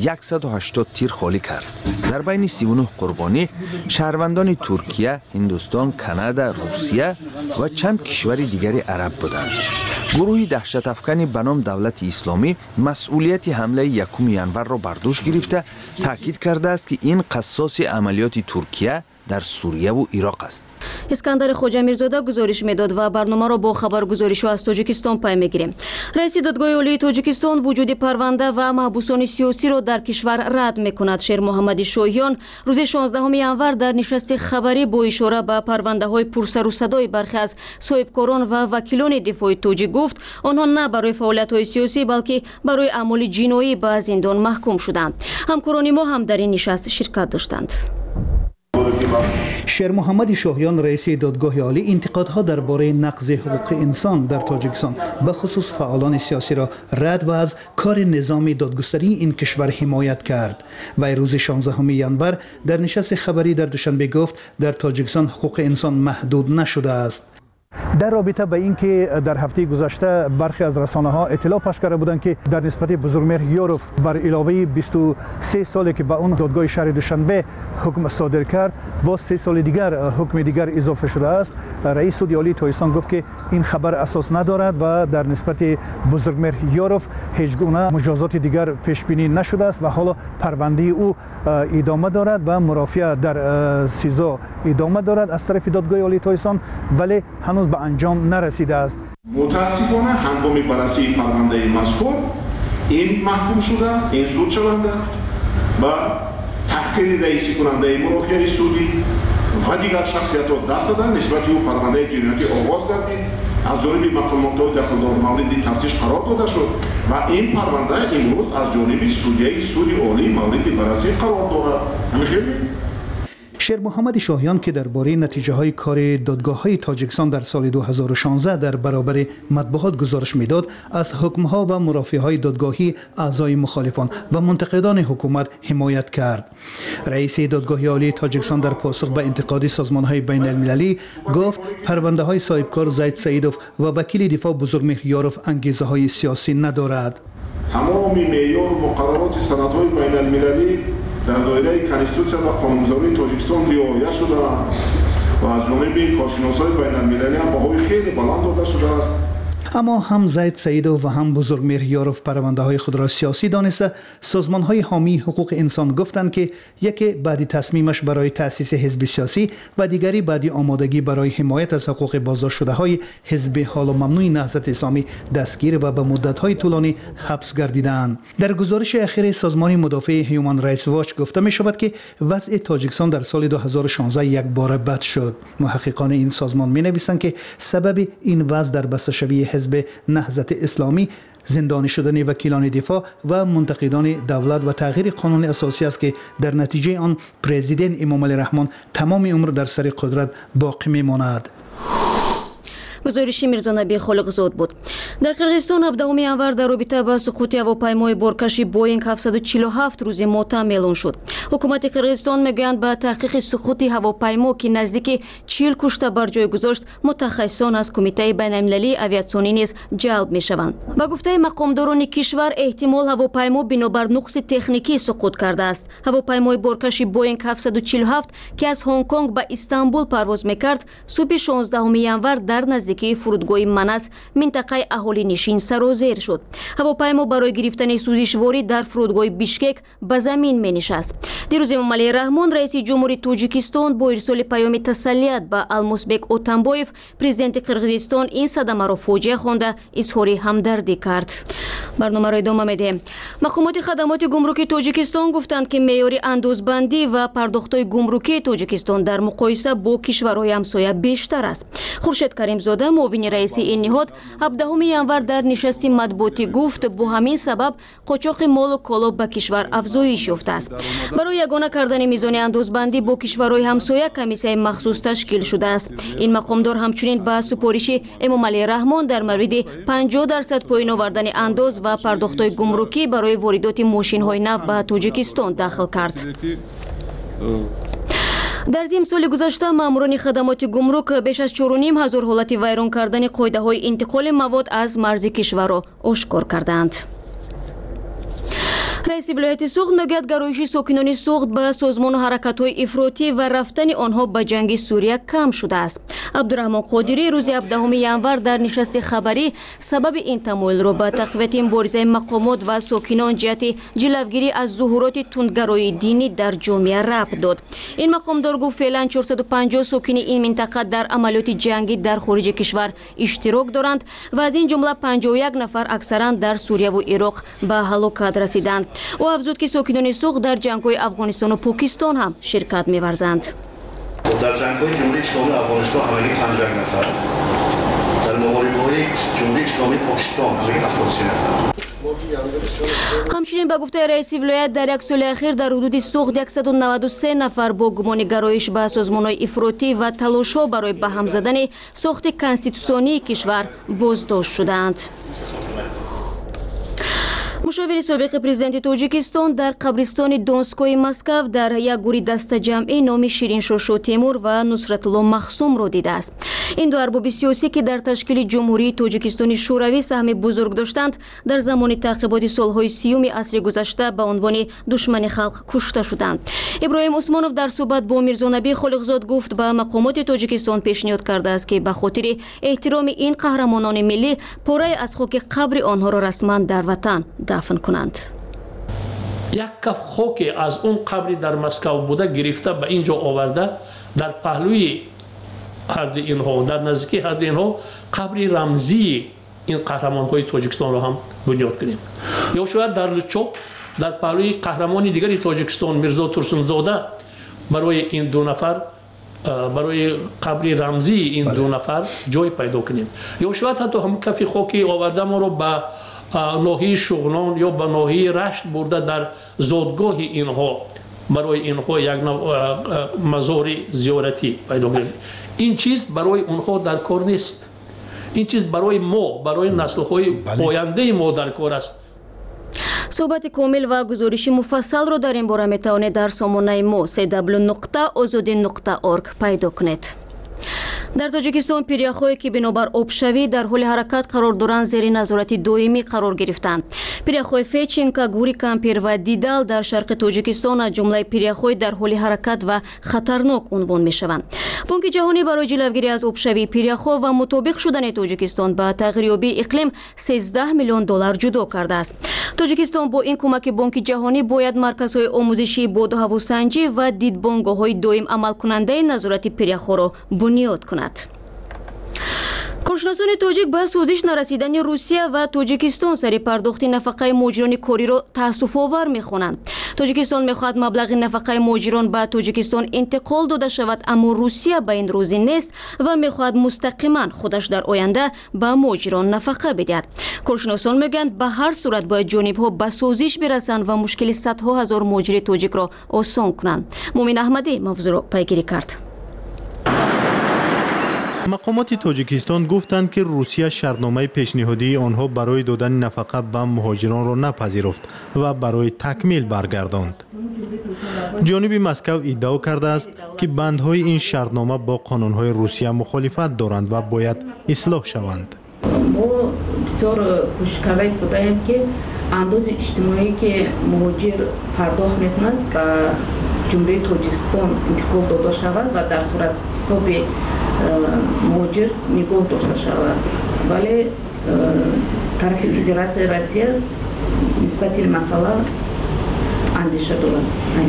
180 تیر خالی کرد. در بین 39 قربانی شهروندان ترکیه، هندوستان، کانادا، روسیه و چند کشور دیگری عرب بودند. گروهی دهشت افکن به نام دولت اسلامی مسئولیت حمله 1 ینور را بر دوش گرفته تاکید کرده است که این قصاص عملیات ترکیه در سوریه و عراق است. اسکندر خوجا میرزاده گزارش میداد و برنامه را با خبرگزاریش از تاجیکستان پی میگیریم. رئیس دادگاه عالی تاجیکستان وجود پرونده و محبوسان سیاسی را در کشور رد میکند. شیر محمد شاهیان روز 16 ینور در نشست خبری با اشاره به پرونده های پرسر و صدای برخی از صاحبکاران و وکیلان دفاع تاجیک گفت آنها نه برای فعالیت های سیاسی بلکه برای اعمال جنایی به زندان محکوم شدند. همکاران ما هم در این نشست شرکت داشتند. شیر محمد شاهیان رئیس دادگاه عالی انتقادها درباره نقض حقوق انسان در تاجیکستان به خصوص فعالان سیاسی را رد و از کار نظام دادگستری این کشور حمایت کرد. و روز 16 ینور در نشست خبری در دوشنبه گفت در تاجیکستان حقوق انسان محدود نشده است. در رابطه با اینکه در هفته گذشته برخی از رسانه‌ها اطلاع پخش کرده بودند که در نسبت بزرگمهر یوروف بر علاوه 23 سالی که به اون دادگاه شهر دوشنبه حکم صادر کرد با 3 سال دیگر حکم دیگر اضافه شده است، رئیس سود عالی تاجیکستان گفت که این خبر اساس ندارد و در نسبت بزرگمهر یوروف هیچ گونه مجازات دیگر پیش بینی نشده است و حالا پرونده او ادامه دارد و مرافعه در سیزا ادامه دارد از طرف دادگاه عالی تاجیکستان، ولی هنوز به انجام نرسیده است. متاسفانه هنگام بررسی پرونده مذکور این محکوم شده، این سود شونده و تحقیر رئیس کننده مرافعه سودی و دیگر شخصیت‌ها دست دادن نسبت به پرونده جنایتی آغاز گردید از جانب مقامات دخالدار مورد تفتیش قرار داده شد و این پرونده امروز از جانب سودیه سود عالی مورد بررسی قرار دارد. شیر محمد شاهیان که درباره نتیجه های کار دادگاه های تاجیکستان در سال 2016 در برابر مطبوعات گزارش میداد، از حکم ها و مرافعه های دادگاهی اعضای مخالفان و منتقدان حکومت حمایت کرد. رئیس دادگاه عالی تاجیکستان در پاسخ به انتقاد سازمان های بین المللی گفت پرونده های صاحبکار زید سعیدوف و وکیل دفاع بزرگمهر یوروف انگیزه های سیاسی ندارد. تمام معیار و مقررات سندهای بین المللی در دایره کنستیتوسیا و قانونگذاری تاجیکستان رعایت شده و از جانب کارشناسای بین المللی هم بهای خیلی بلند داده شده است. اما هم زید سعیدوف و هم بزرگمیر یاروف پرونده های خود را سیاسی دانسته سازمان های حامی حقوق انسان گفتند که یکی بعدی تصمیمش برای تأسیس حزب سیاسی و دیگری بعدی آمادگی برای حمایت از حقوق بازداشت شده های حزب حال و ممنوع نهضت اسلامی دستگیر و به مدت های طولانی حبس گردیدند. در گزارش اخیر سازمان مدافع هیومن رایتس واچ گفته می شود که وضع تاجیکستان در سال 2016 یک بار بد شد. محققان این سازمان می نویسند که سبب این وضع در بسته‌شوی حزب نهضت اسلامی زندانی شدن وکیلان دفاع و منتقدان دولت و تغییر قانون اساسی است که در نتیجه آن پرزیدنت امام علی رحمان تمام عمر در سر قدرت باقی میماند. گزارش میرزانبی خالقزاد بود. در قرغیزستان 17 январ در رابطه با سقوط هواپیمای بارکشی بوینگ 747 روز معتم اعلان شد. حکومت قرغیزستان میگویند با تحقیق سقوط هواپیما که نزدیک 40 کشته بر جای گذاشت متخصصان از کمیته بین‌المللی آویاسیونی نیز جلب میشوند. با گفته مقامداران کشور احتمال هواپیما بنابر نقص تکنیکی سقوط کرده است. هواپیمای بارکشی بوینگ 747 که از هنگ کنگ به استانبول پرواز میکرد صبح 16 январ در نزدیکی فرودگاه مناس منطقه اهالی نشین سرازیر شد. هواپیما برای گرفتن سوزشواری در فرودگاه بیشکک به زمین می نشست. دیروز امام علی رحمان رئیس جمهوری تاجیکستان با ارسال پیام تسلیت به المسبک اتنبایف پرزیدنت قرغیزستان این صدمه را فاجعه خوانده اظهار همدردی کرد. برنامه را ادامه میدیم. مقامات خدمات گمرکی تاجیکستان گفتند که معیار اندازبندی و پرداخت‌های گمرکی تاجیکستان در مقایسه با کشورهای همسایه بیشتر است. خورشید کریمزاده معاون رئیس این نهاد 17 январ در نشست مطبوعاتی گفت با همین سبب قاچاق مال و کالا به کشور افزایش یافته است. برای یگانه کردن میزان اندازبندی با کشورهای همسایه کمیسیون مخصوص تشکیل شده است. این مقامدار همچنین به سپارش امام علی رحمان در مورد 50% پایین آوردن انداز و پرداخت‌های گمرکی برای واردات ماشین‌های نو به تاجیکستان داخل کرد. در زمین سال گذشته ماموران خدمات گمرک بیش از 4,500 حالت ویران کردن قاعده‌های انتقال مواد از مرز کشور را آشکار کردند. رئیس ولایت سوخت میگوید گرایش ساکنان سوخت به سازمان و حرکت‌های افراطی و رفتن آنها به جنگ سوریه کم شده است. عبدالرحمن قادری روز 17 январ در نشست خبری سبب این تمایل را به تقویت مبارزه مقامات و ساکنان جهت جلوگیری از ظهورات تندگرایی دینی در جامعه ربط داد. این مقامدار گفت فعلا 450 ساکن این منطقه در عملیات جنگی در خارج کشور اشتراک دارند و از این جمله 51 نفر اکثرا در سوریه و عراق به هلاکت رسیدند. او افزود که ساکنان سوخت در جنگ‌های افغانستان و پاکستان هم شرکت می‌ورزند. در جنگ‌های جمهوری اسلامی افغانستان همگی 50 نفر، در مبارزه‌های جمهوری اسلامی پاکستان همگی 73 نفر. همچنین به گفته رئیس ولایت در یک سال اخیر در حدود سوخت 193 نفر با گمان گرایش به سازمان‌های افراطی و تلاش‌ها برای به هم زدن ساخت کنستیتوسیونی کشور بازداشت شدند. مشاور سابق پرزیدنت تاجیکستان در قبرستان دونسکوی مسکو در یک گروه دست جمعی نام شیرین شوشو تیمور و نصرت الله مخصوم را دیده است. این دو ارباب سیاسی که در تشکیل جمهوری تاجیکستان شوروی سهم بزرگ داشتند در زمان تعقیبات سالهای 30 عصر گذشته به عنوان دشمن خلق کشته شدند. ابراهیم عثمانوف در صحبت با میرزانبی خالقزاد گفت به مقامات تاجیکستان پیشنهاد کرده است که به خاطر احترام این قهرمانان ملی پاره از خاک قبر آنها را رسما در وطن دفن کنند. یک کف خاک از اون قبری در مسکو بوده گرفته به اینجا آورده در پهلوی هر دو اینها در نزدیکی هر دو اینها قبری رمزی این قهرمان های تاجیکستان را هم بنیاد کنیم. یا شاید در لچوب در پهلوی قهرمان دیگری تاجیکستان میرزا ترسونزاده برای این دو نفر برای قبری رمزی این دو نفر جای پیدا کنیم. یا شاید حتی هم کف خاکی آورده ما رو به ناحیه شغنان یا به ناحیه رشت برده در زادگاه اینها برای اینها یک مزار زیارتی پیدا کنیم. این چیز برای اونها در کار نیست. این چیز برای ما، برای نسل‌های آینده ما در کار است. صحبت کامل و گزارش مفصل را در این باره میتوانید در سامانه ما www.azadi.org پیدا کنید. در تاجیکستان پیریاخ‌هایی که بنابر آبشوی در حال حرکت قرار دارند زیر نظارت دائمی قرار گرفتند. پیریاخ‌های فیچینکا، گوری کمپیر و دیدال در شرق تاجیکستان از جمله پیریاخ‌های در حال حرکت و خطرناک عنوان می‌شوند. بانک جهانی برای جلوگیری از آبشوی پیریاخ‌ها و مطابق شدن تاجیکستان با تغییریابی اقلیم 13 میلیون دلار جدا کرده است. تاجیکستان با این کمک بانک جهانی باید مرکزهای آموزشی باد و هواسنجی و دیدبانگاه‌های دائم عمل کننده نظارت پیریاخ‌ها را بنیاد کند. کارشناسان تاجیک به سازش نرسیدن روسیه و تاجیکستان سر پرداخت نفقه مهاجران کاری را تأسف‌آور می‌خوانند. تاجیکستان می‌خواهد مبلغ نفقه مهاجران به تاجیکستان انتقال داده شود، اما روسیه به این روزی نیست و می‌خواهد مستقیما خودش در آینده به مهاجران نفقه بدهد. کارشناسان میگویند به هر صورت باید جانب‌ها به سازش برسند و مشکل صدها هزار مهاجر تاجیک را آسان کنند. مومن احمدی موضوع را پیگیری کرد. مقامات تاجیکستان گفتند که روسیه شرطنامه پیشنهادی آنها برای دادن نفقه به مهاجران را نپذیرفت و برای تکمیل برگرداند. جانب مسکو ادعا کرده است که بندهای این شرطنامه با قانونهای روسیه مخالفت دارند و باید اصلاح شوند. ما بسیار کوشش کرده ایستادیم که انداز اجتماعی که مهاجر پرداخت میکنند و جمهوری تاجیکستان انتقال داده شود و در صورت حساب مهاجر نگاه داشته شود، ولی طرف فدراسیای روسیه نسبت به مسئله اندیشه دارد.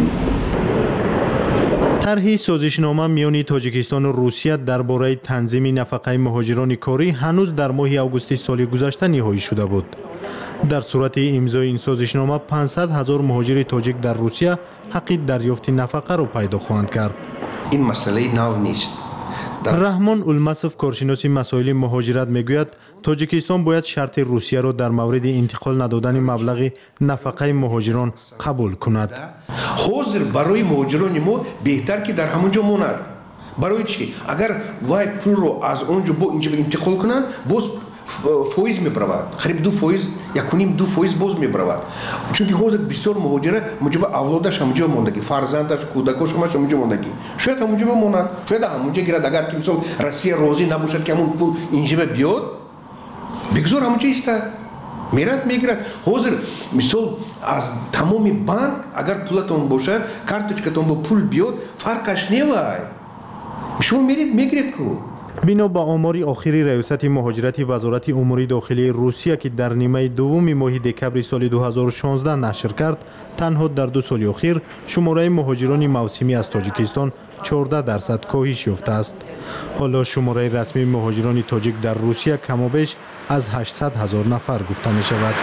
طرح سازشنامه میان تاجیکستان و روسیه درباره تنظیم نفقه مهاجران کاری هنوز در ماه آگوست سال گذشته نهایی شده بود. در صورت امضای این سازشنامه 500,000 مهاجر تاجیک در روسیه حق دریافت نفقه را پیدا خواهند کرد. این مسئله نو نیست. رحمان المصف، کارشناس مسائل مهاجرت، میگوید تاجیکستان باید شرط روسیه را در مورد انتقال ندادن مبلغ نفقه مهاجران قبول کند. حاضر برای مهاجران ما بهتر که در همونجا ماند. برای چی؟ اگر وای پول رو از اونجا با اینجا انتقال کنند، باز فویز میبرود. قریب 1.5-2% باز میبرود. چون حاضر بسیار مهاجر موجب اولادش همونجا ماندگی، فرزندش، کودکش همونجا ماندگی. شاید همونجا بماند، شاید همونجا گیرد. اگر که مثلا روسیه راضی نباشد که همون پول اینجا بیاد، بگذار همونجا ایستد. میگیرد. حاضر مثال از تمام بانک اگر پولتون باشد، کارتچکتون با پول بیاد، فرقش نیوای. شما میگیرید کو. بنا به آمار آخری ریاست مهاجرت وزارت امور داخلی روسیه که در نیمه دوم ماه دکبر سال 2016 نشر کرد، تنها در 2 سال اخیر شماره مهاجران موسمی از تاجیکستان 14% کاهش یافته است. حالا شماره رسمی مهاجران تاجیک در روسیه کم و بیش از 800,000 نفر گفته می شود.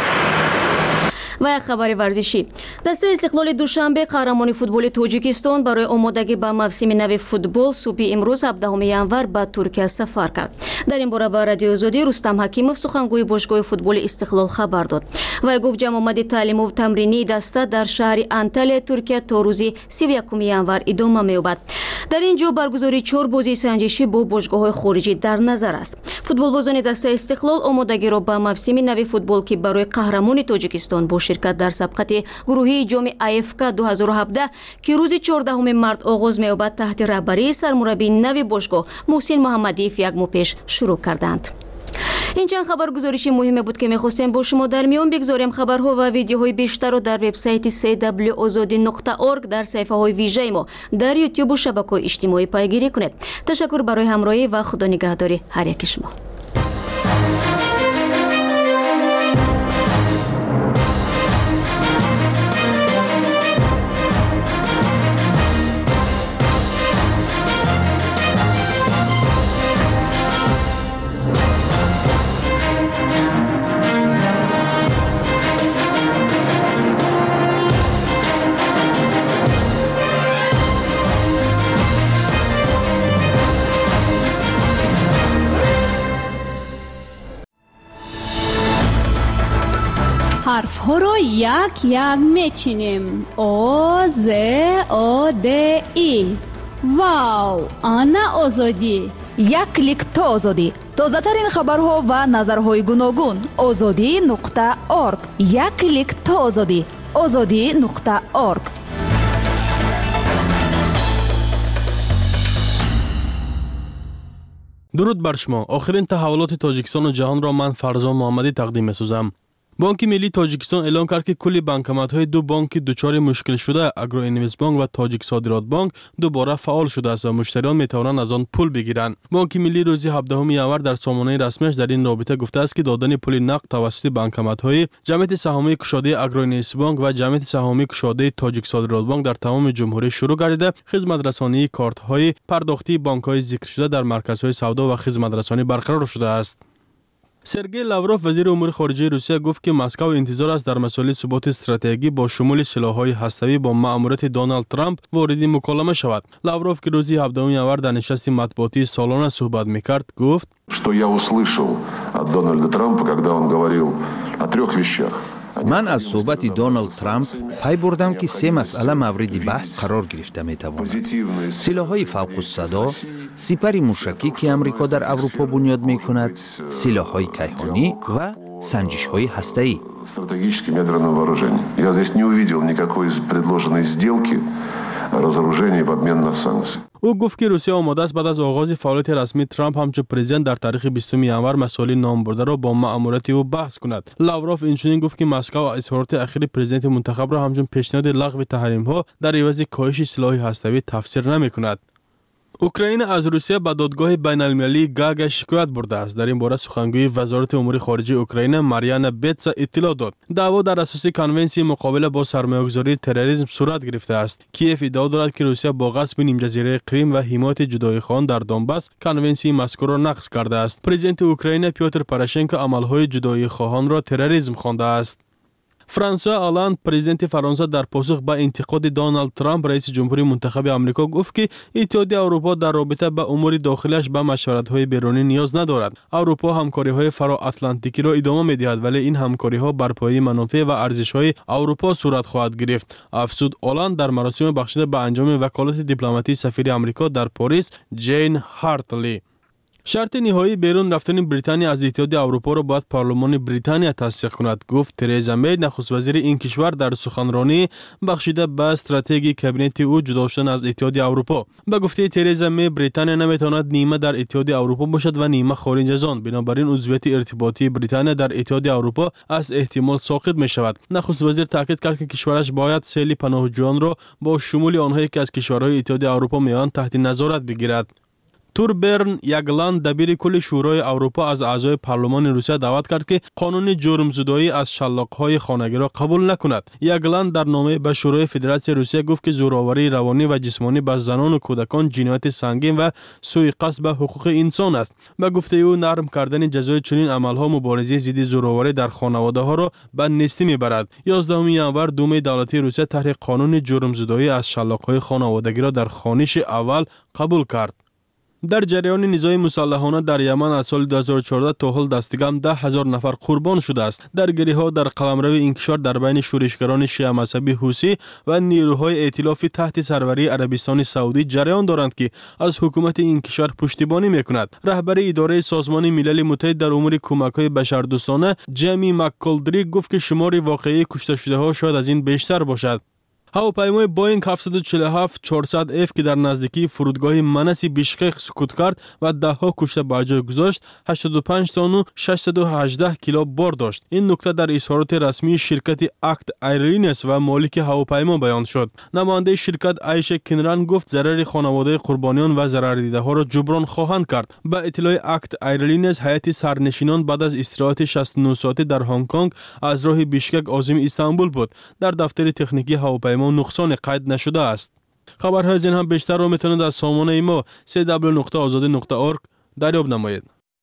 و یک خبر ورزشی. دسته استقلال دوشنبه قهرمان فوتبال تاجیکستان برای آمادگی به موسم نو فوتبال صبح امروز 17 ینور به ترکیه سفر کرد. در این باره با رادیو آزادی رستم حکیمов سخنگوی باشگاه فوتبال استقلال خبر داد. و گفت جمع آمد تعلیم و تمرینی دسته در شهر انتالیا ترکیه تا روز 31 ینور ادامه می‌یابد. در اینجا برگزاری 4 بازی سنجشی با باشگاه‌های خارجی در نظر است. فوتبالبازان دسته استقلال آمادگی را به موسم نو فوتبال که برای قهرمانی تاجیکستان با شرکت در سبقت گروهی جام IFK 2017 که روز 14 مارس آغاز می‌یابد تحت رهبری سرمربی نو باشگاه محسن محمدی یک ماه پیش شروع کردند. این چند خبر گزارشی مهمه بود که می‌خواستیم با شما در میان بگذاریم. خبرها و ویدیوهای بیشتر رو در وبسایت cwazadi.org در صفحه‌های ویژه ما در یوتیوب و شبکه‌های اجتماعی پیگیری کنید. تشکر برای همراهی و خدا نگهداری هر یک شما. حرف ها رو یک میچینیم. او ز او د ای. واو، آنا آزادی. یک کلیک تا آزادی. تازه ترین خبرها و نظرهای گوناگون. azadi.org. یک کلیک تا آزادی. azadi.org. درود بر شما. آخرین تحولات تاجیکستان و جهان را من فرزان محمدی تقدیم می‌سازم. بانک ملی تاجیکستان اعلام کرد که کلی بانکمت‌های دو بانک دچار مشکل شده اگرو اینوست بانک و تاجیک صادرات بانک دوباره فعال شده است و مشتریان می‌توانند از آن پول بگیرند. بانک ملی روز 17 ژانویه در سامانه رسمیش در این رابطه گفته است که دادن پول نقد توسط بانکمت‌های جمعیت سهامی کشاده اگرو اینوست بانک و جمعیت سهامی کشاده تاجیک صادرات بانک در تمام جمهوری شروع گردیده. خدمت رسانی کارت‌های پرداختی بانک‌های ذکر شده در مرکزهای سودا و خدمت رسانی برقرار شده است. سرگئی لاوروف وزیر امور خارجه روسیه گفت که مسکو انتظار است در مسائل ثبات استراتژیکی با شمول سلاح‌های هسته‌ای با مأموریت دونالد ترامپ وارد مکالمه شود. لاوروف که روز 17 ژانویه در نشست مطبوعاتی سالانه صحبت می‌کرد گفت: «Что я услышал от Дональда Трампа, когда он говорил о трех вещах». من از صحبت دونالد ترامپ پی بردم که سه مسئله مورد بحث قرار گرفته میتواند: سلاح‌های فوق الصدا، سپر موشکی که امریکا در اروپا بنیاد میکند، سلاح‌های کیهانی و سنجش‌های هسته‌ای. Стратегическим ядерным вооружением. Я здесь не увидел никакой из предложенной сделки разоружения в обмен на санкции. او گفت که روسیه آماده است بعد از آغاز فعالیت رسمی ترامپ همچون پرزیدنت در تاریخ 20 ژانویه مسائل نام برده را با مأموریت او بحث کند. لاوروف اینچنین گفت که مسکو اظهارات اخیر پرزیدنت منتخب را همچون پیشنهاد لغو تحریم‌ها در عوض کاهش سلاح هسته‌ای تفسیر نمی‌کند. اوکراین از روسیه به دادگاه بین‌المللی گاگ شکایت برده است. در این باره سخنگوی وزارت امور خارجه اوکراین ماریانا بتسا اطلاع داد. دعوا در اساس کنونسیون مقابله با سرمایه‌گذاری تروریسم صورت گرفته است. کیف ادعا دارد که روسیه با غصب نیم جزیره کریم و حمایت جدایی خواهان در دونباس کنونسیون مذکور را نقض کرده است. پرزیدنت اوکراین پیوتر پوراشنکو عمل‌های جدایی خواهان را تروریسم خوانده است. فرانسوا آلاند پرزیدنت فرانسه در پاسخ به انتقاد دونالد ترامپ رئیس جمهوری منتخب آمریکا گفت که اتحادیه اروپا در رابطه با امور داخلیش به مشورت‌های بیرونی نیاز ندارد. اروپا همکاری‌های فرا اتلانتیکی را ادامه می‌دهد ولی این همکاری‌ها بر پایه منافع و ارزش‌های اروپا صورت خواهد گرفت. افزود آلاند در مراسم بخشیده به انجام وکالت دیپلماتی سفیر آمریکا در پاریس جین هارتلی. شرط نهایی بیرون رفتن بریتانیا از اتحادیه اروپا را باید پارلمان بریتانیا تصدیق کند، گفت ترزا می، نخست وزیر این کشور در سخنرانی بخشیده به استراتژی کابینت او جدا شدن از اتحادیه اروپا. به گفته ترزا می، بریتانیا نمیتواند نیمه در اتحادیه اروپا باشد و نیمه خارج از آن، بنابراین عضویت ارتباطی بریتانیا در اتحادیه اروپا از احتمال ساقط می شود. نخست وزیر تاکید کرد که کشورش باید سیل پناهجویان را با شمول آنهایی که از کشورهای اتحادیه اروپا میآیند تحت نظارت بگیرد. توربرن یگلاند دبیر کل شورای اروپا از اعضای پارلمان روسیه دعوت کرد که قانون جرمزدایی از شلاق‌های خانگی را قبول نکند. یگلاند در نامه به شورای فدراسیون روسیه گفت که زورآوری روانی و جسمانی به زنان و کودکان جنایت سنگین و سوءقصد به حقوق انسان است. به گفته او نرم کردن جزای چنین عمل‌ها مبارزه ضد زورآوری در خانواده‌ها را به نیستی می‌برد. 11 ژانویه دوم دولتی روسیه طرح قانون جرمزدایی از شلاق‌های خانوادگی را در خوانش اول قبول کرد. در جریان نزاع مسلحانه در یمن از سال 2014 تا حال دستکم 10,000 نفر قربان شده است. درگیری‌ها در قلمرو این کشور در بین شورشگران شیعه مذهبی حوثی و نیروهای ائتلاف تحت سروری عربستان سعودی جریان دارند که از حکومت این کشور پشتیبانی می‌کند. رهبر اداره سازمان ملل متحد در امور کمک‌های بشردوستانه جیمی مک‌کولدری گفت که شمار واقعی کشته شده‌ها شاید از این بیشتر باشد. هواپیمای بوینگ 747-400F که در نزدیکی فرودگاه منس بیشکک سقوط کرد و ده‌ها کشته بر جای گذاشت، 85 تن و 618 کیلو بار داشت. این نکته در اظهارات رسمی شرکت اکت ایرلاینز و مالک هواپیما بیان شد. نماینده شرکت عایشه کنران گفت ضرر خانواده قربانیان و ضرردیده‌ها را جبران خواهند کرد. با اطلاع اکت ایرلاینز هیئت سرنشینان بعد از استراحت 69 ساعته در هنگ کنگ از راه بیشکک عازم استانبول بود. در دفتر تکنیکی هواپیما نقصان قید نشده است. خبرهای از این هم بیشتر را میتونید از سامانه ما www.azadi.org دریافت نمایید.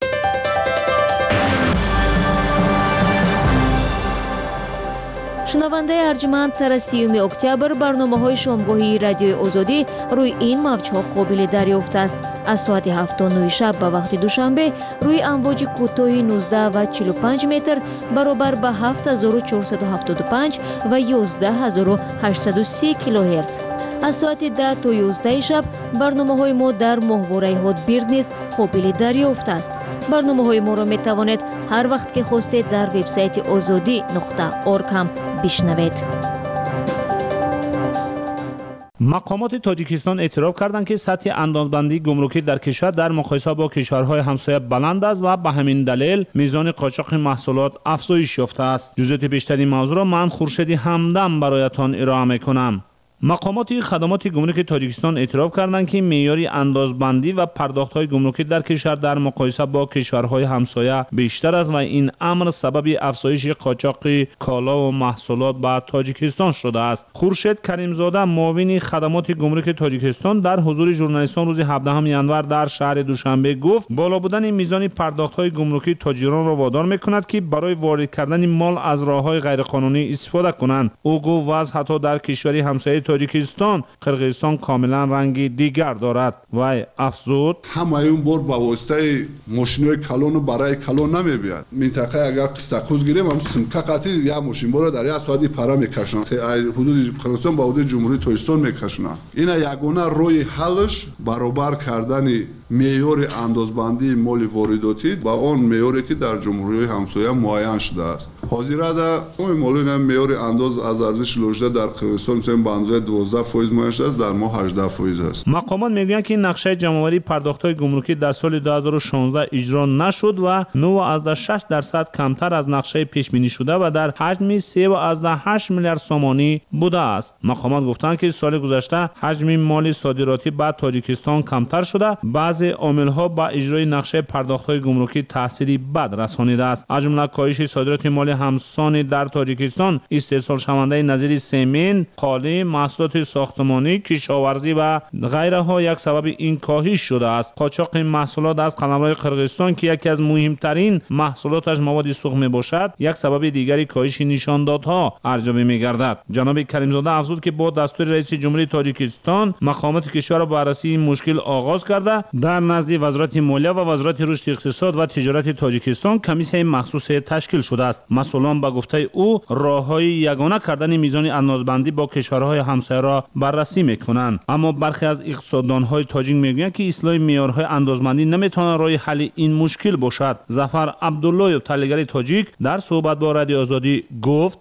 شنونده ارجمند سر 30 اکتبر برنامه‌های شامگاهی رادیوی آزادی روی این موج‌ها قابل دریافت است. از ساعت 7:09 شب به وقت دوشنبه روی امواج کوتاه 19 و 45 متر برابر به 7475 و 11830 کیلوهرتز. از ساعت 10 تا 11 شب برنامه‌های ما در ماهواره هاتبیرد نیز قابل دریافت است. برنامه‌های ما را می‌توانید هر وقت که خواستید در وبسایت azadi.org هم بشنوید. مقامات تاجیکستان اعتراف کردند که سطح اندازه‌بندی گمرکی در کشور در مقایسه با کشورهای همسایه بلند است و به همین دلیل میزان قاچاق محصولات افزایش یافته است. جزئیات بیشتری موضوع را من خورشید همدم برایتان ارائه میکنم. مقامات خدمات گمرک تاجیکستان اعتراف کردند که معیار اندازه‌بندی و پرداخت‌های گمرکی در کشور در مقایسه با کشورهای همسایه بیشتر است و این امر سبب افزایش قاچاق کالا و محصولات به تاجیکستان شده است. خورشید کریمزاده معاون خدمات گمرک تاجیکستان در حضور ژورنالیستان روز 17 ینور در شهر دوشنبه گفت بالا بودن میزان پرداخت‌های گمرکی تاجران را وادار می‌کند که برای وارد کردن مال از راه‌های غیرقانونی استفاده کنند. او گفت وضع حتی در کشوری همسایه تاجیکستان قرقیزستان کاملا رنگی دیگر دارد. وای افزود همایون بار با واسطه ماشین‌های کلون برای کلون نمی‌بیاد. منطقه اگر قسطخوز گیریم هم سمکه قطعی یا ماشین بار در یک ساعتی پرا میکشن. حدود قرقیزستان با حدود جمهوری تاجیکستان میکشن. این یگانه روی حلش برابر کردن معیار اندازه‌بندی مال وارداتی با اون معیاری که در جمهوری همسایه معین شده است. حاضر ده اون مالون معیار انداز از ارزش لوژده در قرقیزستان مثلا به اندازه 12% معین شده است، در ما 18% است. مقامات میگویند که نقشه جمع‌آوری پرداخت‌های گمرکی در سال 2016 اجرا نشد و 9.6% کمتر از نقشه پیش بینی شده و در حجم 3.8 میلیارد سومانی بوده است. مقامات گفتند که سال گذشته حجم مال صادراتی به تاجیکستان کمتر شده. بعضی عامل‌ها با اجرای نقشه پرداخت‌های گمرکی تأثیری بد رسانیده است. از جمله کاهش صادرات مال همسان در تاجیکستان، استحصال شونده نظیر سمنت، قالی، محصولات ساختمانی، کشاورزی و غیره ها یک سبب این کاهش شده است. قاچاق محصولات از قلمرو قرقیزستان که یکی از مهمترین محصولاتش مواد سوخت میباشد، یک سبب دیگری کاهش نشاندادها ارزیابی میگردد. جناب کریمزاده افزود که با دستور رئیس جمهوری تاجیکستان مقامات کشور را بررسی این مشکل آغاز کرده. در نزد وزارت مالیه و وزارت رشد اقتصاد و تجارت تاجیکستان کمیسیون مخصوص تشکیل شده است. مسئولان به گفته او راههای یگانه کردن میزان اندازه‌بندی با کشورهای همسایه را بررسی میکنند. اما برخی از اقتصاددانهای تاجیک میگویند که اصلاح معیارهای اندازه‌بندی نمیتواند راه حل این مشکل باشد. ظفر عبدالله تحلیلگر تاجیک در صحبت با رادیو آزادی گفت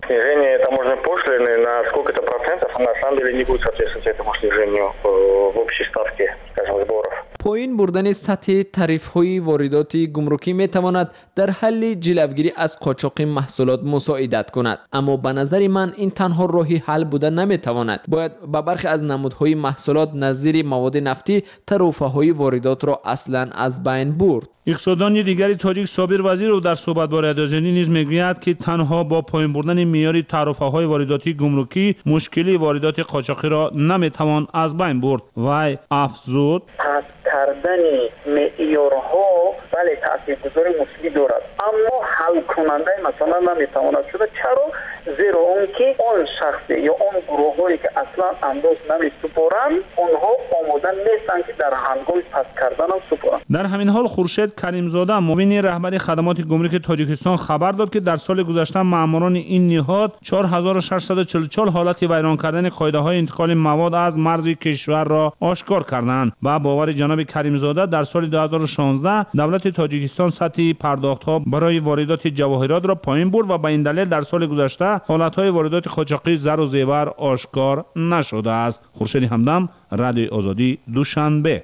پایین بردن سطح تعرفه‌های وارداتی گمرکی میتواند در حل جلوگیری از قاچاق محصولات مساعدت کند، اما به نظر من این تنها راهی حل بوده نمیتواند. باید به برخی از نمودهای محصولات نظیر مواد نفتی تعرفه‌های واردات را اصلا از بین برد. اقتصاددان دیگری تاجیک صابر وزیر او در صحبت با رادیو آزادی نیز میگوید که تنها با پایین بردن معیار تعرفه‌های وارداتی گمرکی مشکلی واردات قاچاقی را نمیتوان از بین برد. وای افزود کردن معیارها بله تاثیرگذاری مثبتی دارد، اما حل کننده مثلا نمیتواند شده. چرا؟ زیرا اون که آن شخص یا آن گروه‌هایی که اصلا انداز نمی‌سپارند آنها آماده نیستند که در هنگام پس کردن هم سپارند. در همین حال خورشید کریمزاده معاون رهبر خدمات گمرک تاجیکستان خبر داد که در سال گذشته ماموران این نهاد 4644 حالت ویران کردن قاعده‌های انتقال مواد از مرز کشور را آشکار کردند. با باور جناب کریمزاده در سال 2016 دولت تاجیکستان سطح پرداخت‌ها برای واردات جواهرات را پایین برد و به این دلیل در سال گذشته حالت‌های واردات قاچاقی زر و زیور آشکار نشده است. خورشید همدم، رادیو آزادی، دوشنبه.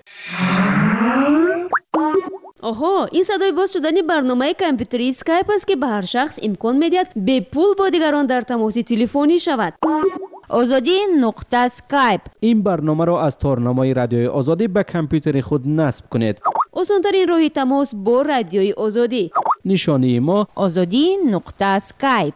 آها، این صدای باز شدن برنامه کامپیوتری اسکایپ است که به هر شخص امکان می‌دهد به پول با دیگران در تماس تلفنی شود. آزادی نقطه اسکایپ. این برنامه را از تارنمای رادیوی آزادی به کامپیوتر خود نصب کنید. آسان‌ترین راه تماس با رادیوی آزادی. نشانی ما آزادی نقطه اسکایپ.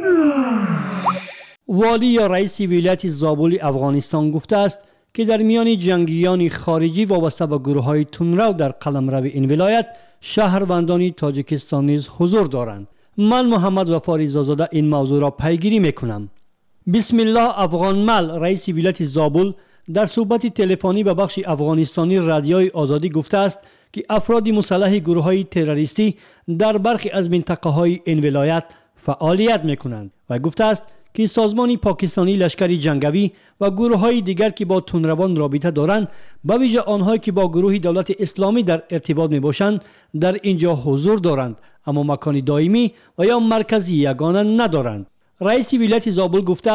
والی یا رئیس ولایت زابل افغانستان گفته است که در میان جنگیان خارجی وابسته به گروه‌های تندرو در قلمرو این ولایت شهروندان تاجیکستان نیز حضور دارند. من محمد وفا رضازاده این موضوع را پیگیری میکنم. بسم الله افغان مل رئیس ولایت زابل در صحبت تلفنی به بخش افغانستانی رادیوی آزادی گفته است که افراد مسلح گروه‌های تروریستی در برخی از منطقه‌های این ولایت فعالیت میکنند و گفته است که سازمان پاکستانی لشکر جنگی و گروه‌های دیگر که با تندروان رابطه دارند، به ویژه آنهایی که با گروه دولت اسلامی در ارتباط میباشند، در اینجا حضور دارند اما مکان دائمی و یا مرکزی یگانه ندارند. رئیس ولایت زابل گفته است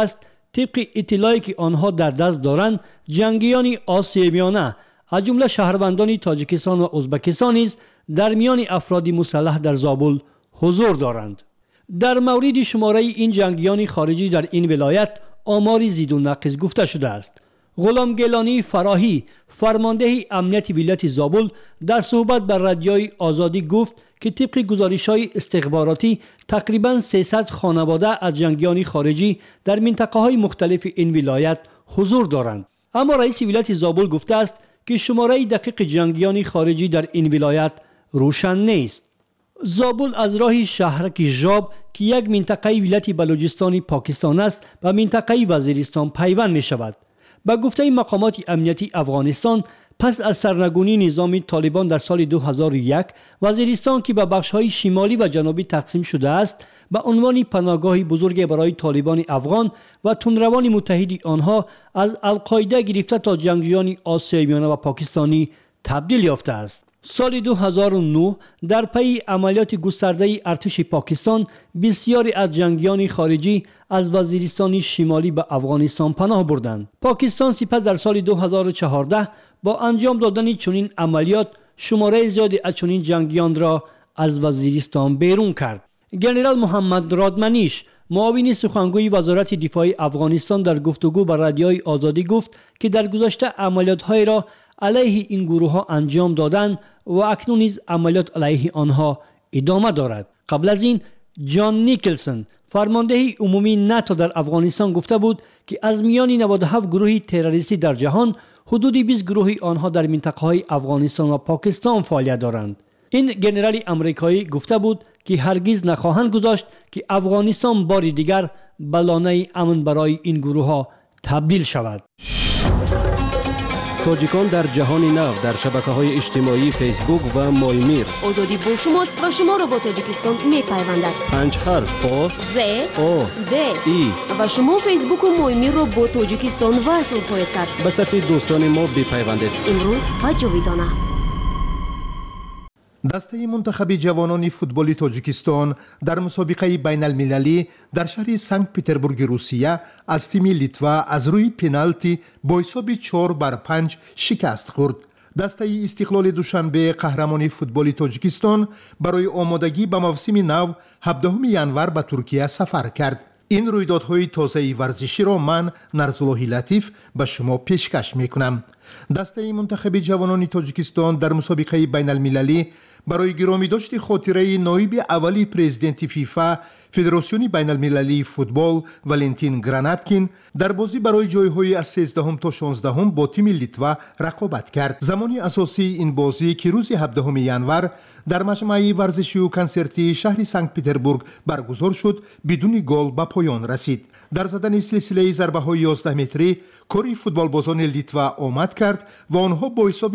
طبق اطلاعی که آنها در دست دارند جنگیان آسیای میانه از جمله شهروندان تاجیکستان و ازبکستان نیز در میان افراد مسلح در زابل حضور دارند. در مورد شماره این جنگیان خارجی در این ولایت آماری زید و نقیض گفته شده است. غلام گیلانی فراهی فرمانده امنیت ولایت زابل در صحبت با رادیوی آزادی گفت که طبق گزارش‌های استخباراتی تقریباً 300 خانواده از جنگیان خارجی در منطقه‌های مختلف این ولایت حضور دارند. اما رئیس ولایت زابل گفته است که شماره دقیق جنگیان خارجی در این ولایت روشن نیست. زابل از راه شهرک ژاب که یک منطقه ولایت بلوچستان پاکستان است و منطقه وزیرستان پیوند می شود. با گفته مقامات امنیتی افغانستان پس از سرنگونی نظام طالبان در سال 2001 وزیرستان که به بخش‌های شمالی و جنوبی تقسیم شده است به عنوان پناهگاه بزرگ برای طالبان افغان و تندروان متحد آنها از القاعده گرفته تا جنگجویان آسیای میانه و پاکستانی تبدیل یافته است. سال 2009 در پی عملیات گسترده ارتش پاکستان بسیاری از جنگیان خارجی از وزیرستان شمالی به افغانستان پناه بردند. پاکستان سپس در سال 2014 با انجام دادن چنین عملیات شماره زیادی از چنین جنگیان را از وزیرستان بیرون کرد. ژنرال محمد رادمنیش معاون سخنگوی وزارت دفاع افغانستان در گفتگو با رادیوی آزادی گفت که در گذشته عملیات‌های را علیه این گروه‌ها انجام دادند و اکنون نیز عملیات علیه آنها ادامه دارد. قبل از این جان نیکلسون فرمانده عمومی ناتو در افغانستان گفته بود که از میان 97 گروه تروریستی در جهان حدود 20 گروه آنها در منطقه‌های افغانستان و پاکستان فعالیت دارند. این ژنرال آمریکایی گفته بود که هرگز نخواهند گذاشت که افغانستان بار دیگر به لانه امن برای این گروه‌ها تبدیل شود. تاجیکان در جهان نو در شبکه‌های اجتماعی فیسبوک و مایمیر. آزادی با شماست و شما را با تاجیکستان می‌پیوندد. 5 حرف آ ز او د ای و شما فیسبوک و مایمیر را با تاجیکستان وصل خواهید کرد. به صفحه دوستان ما بپیوندید. امروز و جاویدانه. دسته منتخب جوانان فوتبال تاجیکستان در مسابقه بین المللی در شهر سنت پترزبورگ روسیه از تیم لیتوا از روی پنالتی با حساب 4-5 شکست خورد. دسته استقلال دوشنبه قهرمان فوتبال تاجیکستان برای آمادگی به موسم نو 17 ژانویه به ترکیه سفر کرد. این رویدادهای تازه ورزشی را من نرزالله لطیف به شما پیشکش میکنم. دسته منتخب جوانان تاجیکستان در مسابقه بین المللی برای گرامی داشت خاطره نایب اولی پرزیدنت فیفا فدراسیون بین المللی فوتبال ولنتین گراناتکین در بازی برای جایهای از 13 تا 16 با تیم لیتوا رقابت کرد. زمانی اساسی این بازی که روز 17 ژانویه در مجمع ورزشی و کنسرتی شهر سنت پترزبورگ برگزار شد بدون گل به پایان رسید. در زدن سلسله ضربه‌های 11 متری کاری فوتبالبازان لیتوا آمد کرد و آنها با حساب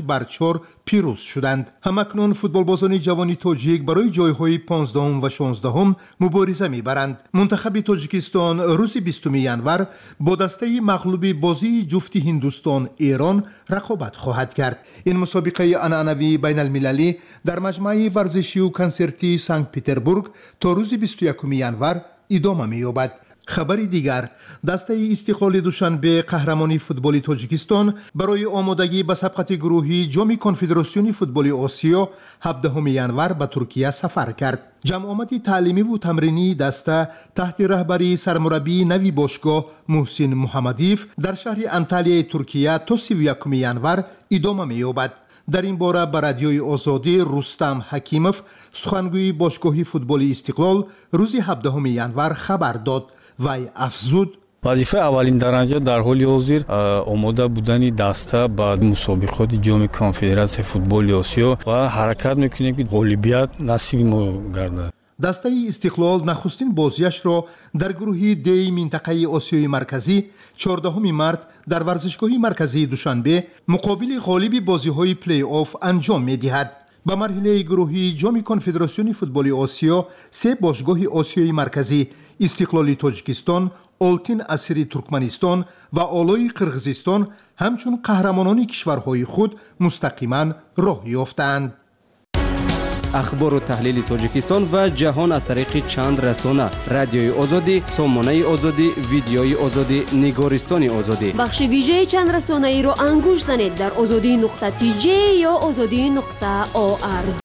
5-4 پیروز شدند. همکنون فوتبالبازان جوان تاجیک برای جایهای 15 و 16 مبارزه می‌برند. منتخب تاجیکستان روز 20 ژانویه با دسته مغلوب بازی جفت هندوستان ایران رقابت خواهد کرد. این مسابقه عنعنوی بین المللی در مجمع ورزشی و کنسرتی سنت پترزبورگ تا روز 21 ژانویه ادامه می‌یابد. خبر دیگر، دسته استقلال دوشنبه قهرمان فوتبال تاجیکستان برای آمادگی به سبقت گروهی جام کنفدراسیون فوتبال آسیا 17 ژانویه به ترکیه سفر کرد. جمع آمد تعلیمی و تمرینی دسته تحت رهبری سرمربی نوی باشگاه محسن محمدیف در شهر انطالیای ترکیه تا 31 ژانویه ادامه می‌یابد. در این باره به رادیوی آزادی رستم حکیموف سخنگوی باشگاه فوتبال استقلال روز 17 ژانویه خبر داد. وی افزود وظیفه اولین درجه در حال حاضر آماده بودن دسته با مسابقات جام کنفدراسیون فوتبال آسیا و حرکت میکنیم که غالبیت نصیب ما گردد. دسته استقلال نخستین بازیش را در گروه دی منطقه آسیای مرکزی 14 مارس در ورزشگاه مرکزی دوشنبه مقابل غالب بازی‌های پلی آف انجام می‌دهد. به مرحله گروهی جام کنفدراسیون فوتبال آسیا 3 باشگاه آسیای مرکزی استقلال تاجیکستان، آلتین اسیری ترکمنستان و آلای قرغیزستان همچون قهرمانان کشورهای خود مستقیما راه یافتند. اخبار و تحلیل تاجیکستان و جهان از طریق چند رسانه: رادیوی آزادی، سامانه آزادی، ویدیوی آزادی، نگارستان آزادی. بخش ویژه چند رسانه‌ای را انگوش زنید در azadi.tj یا azadi.or.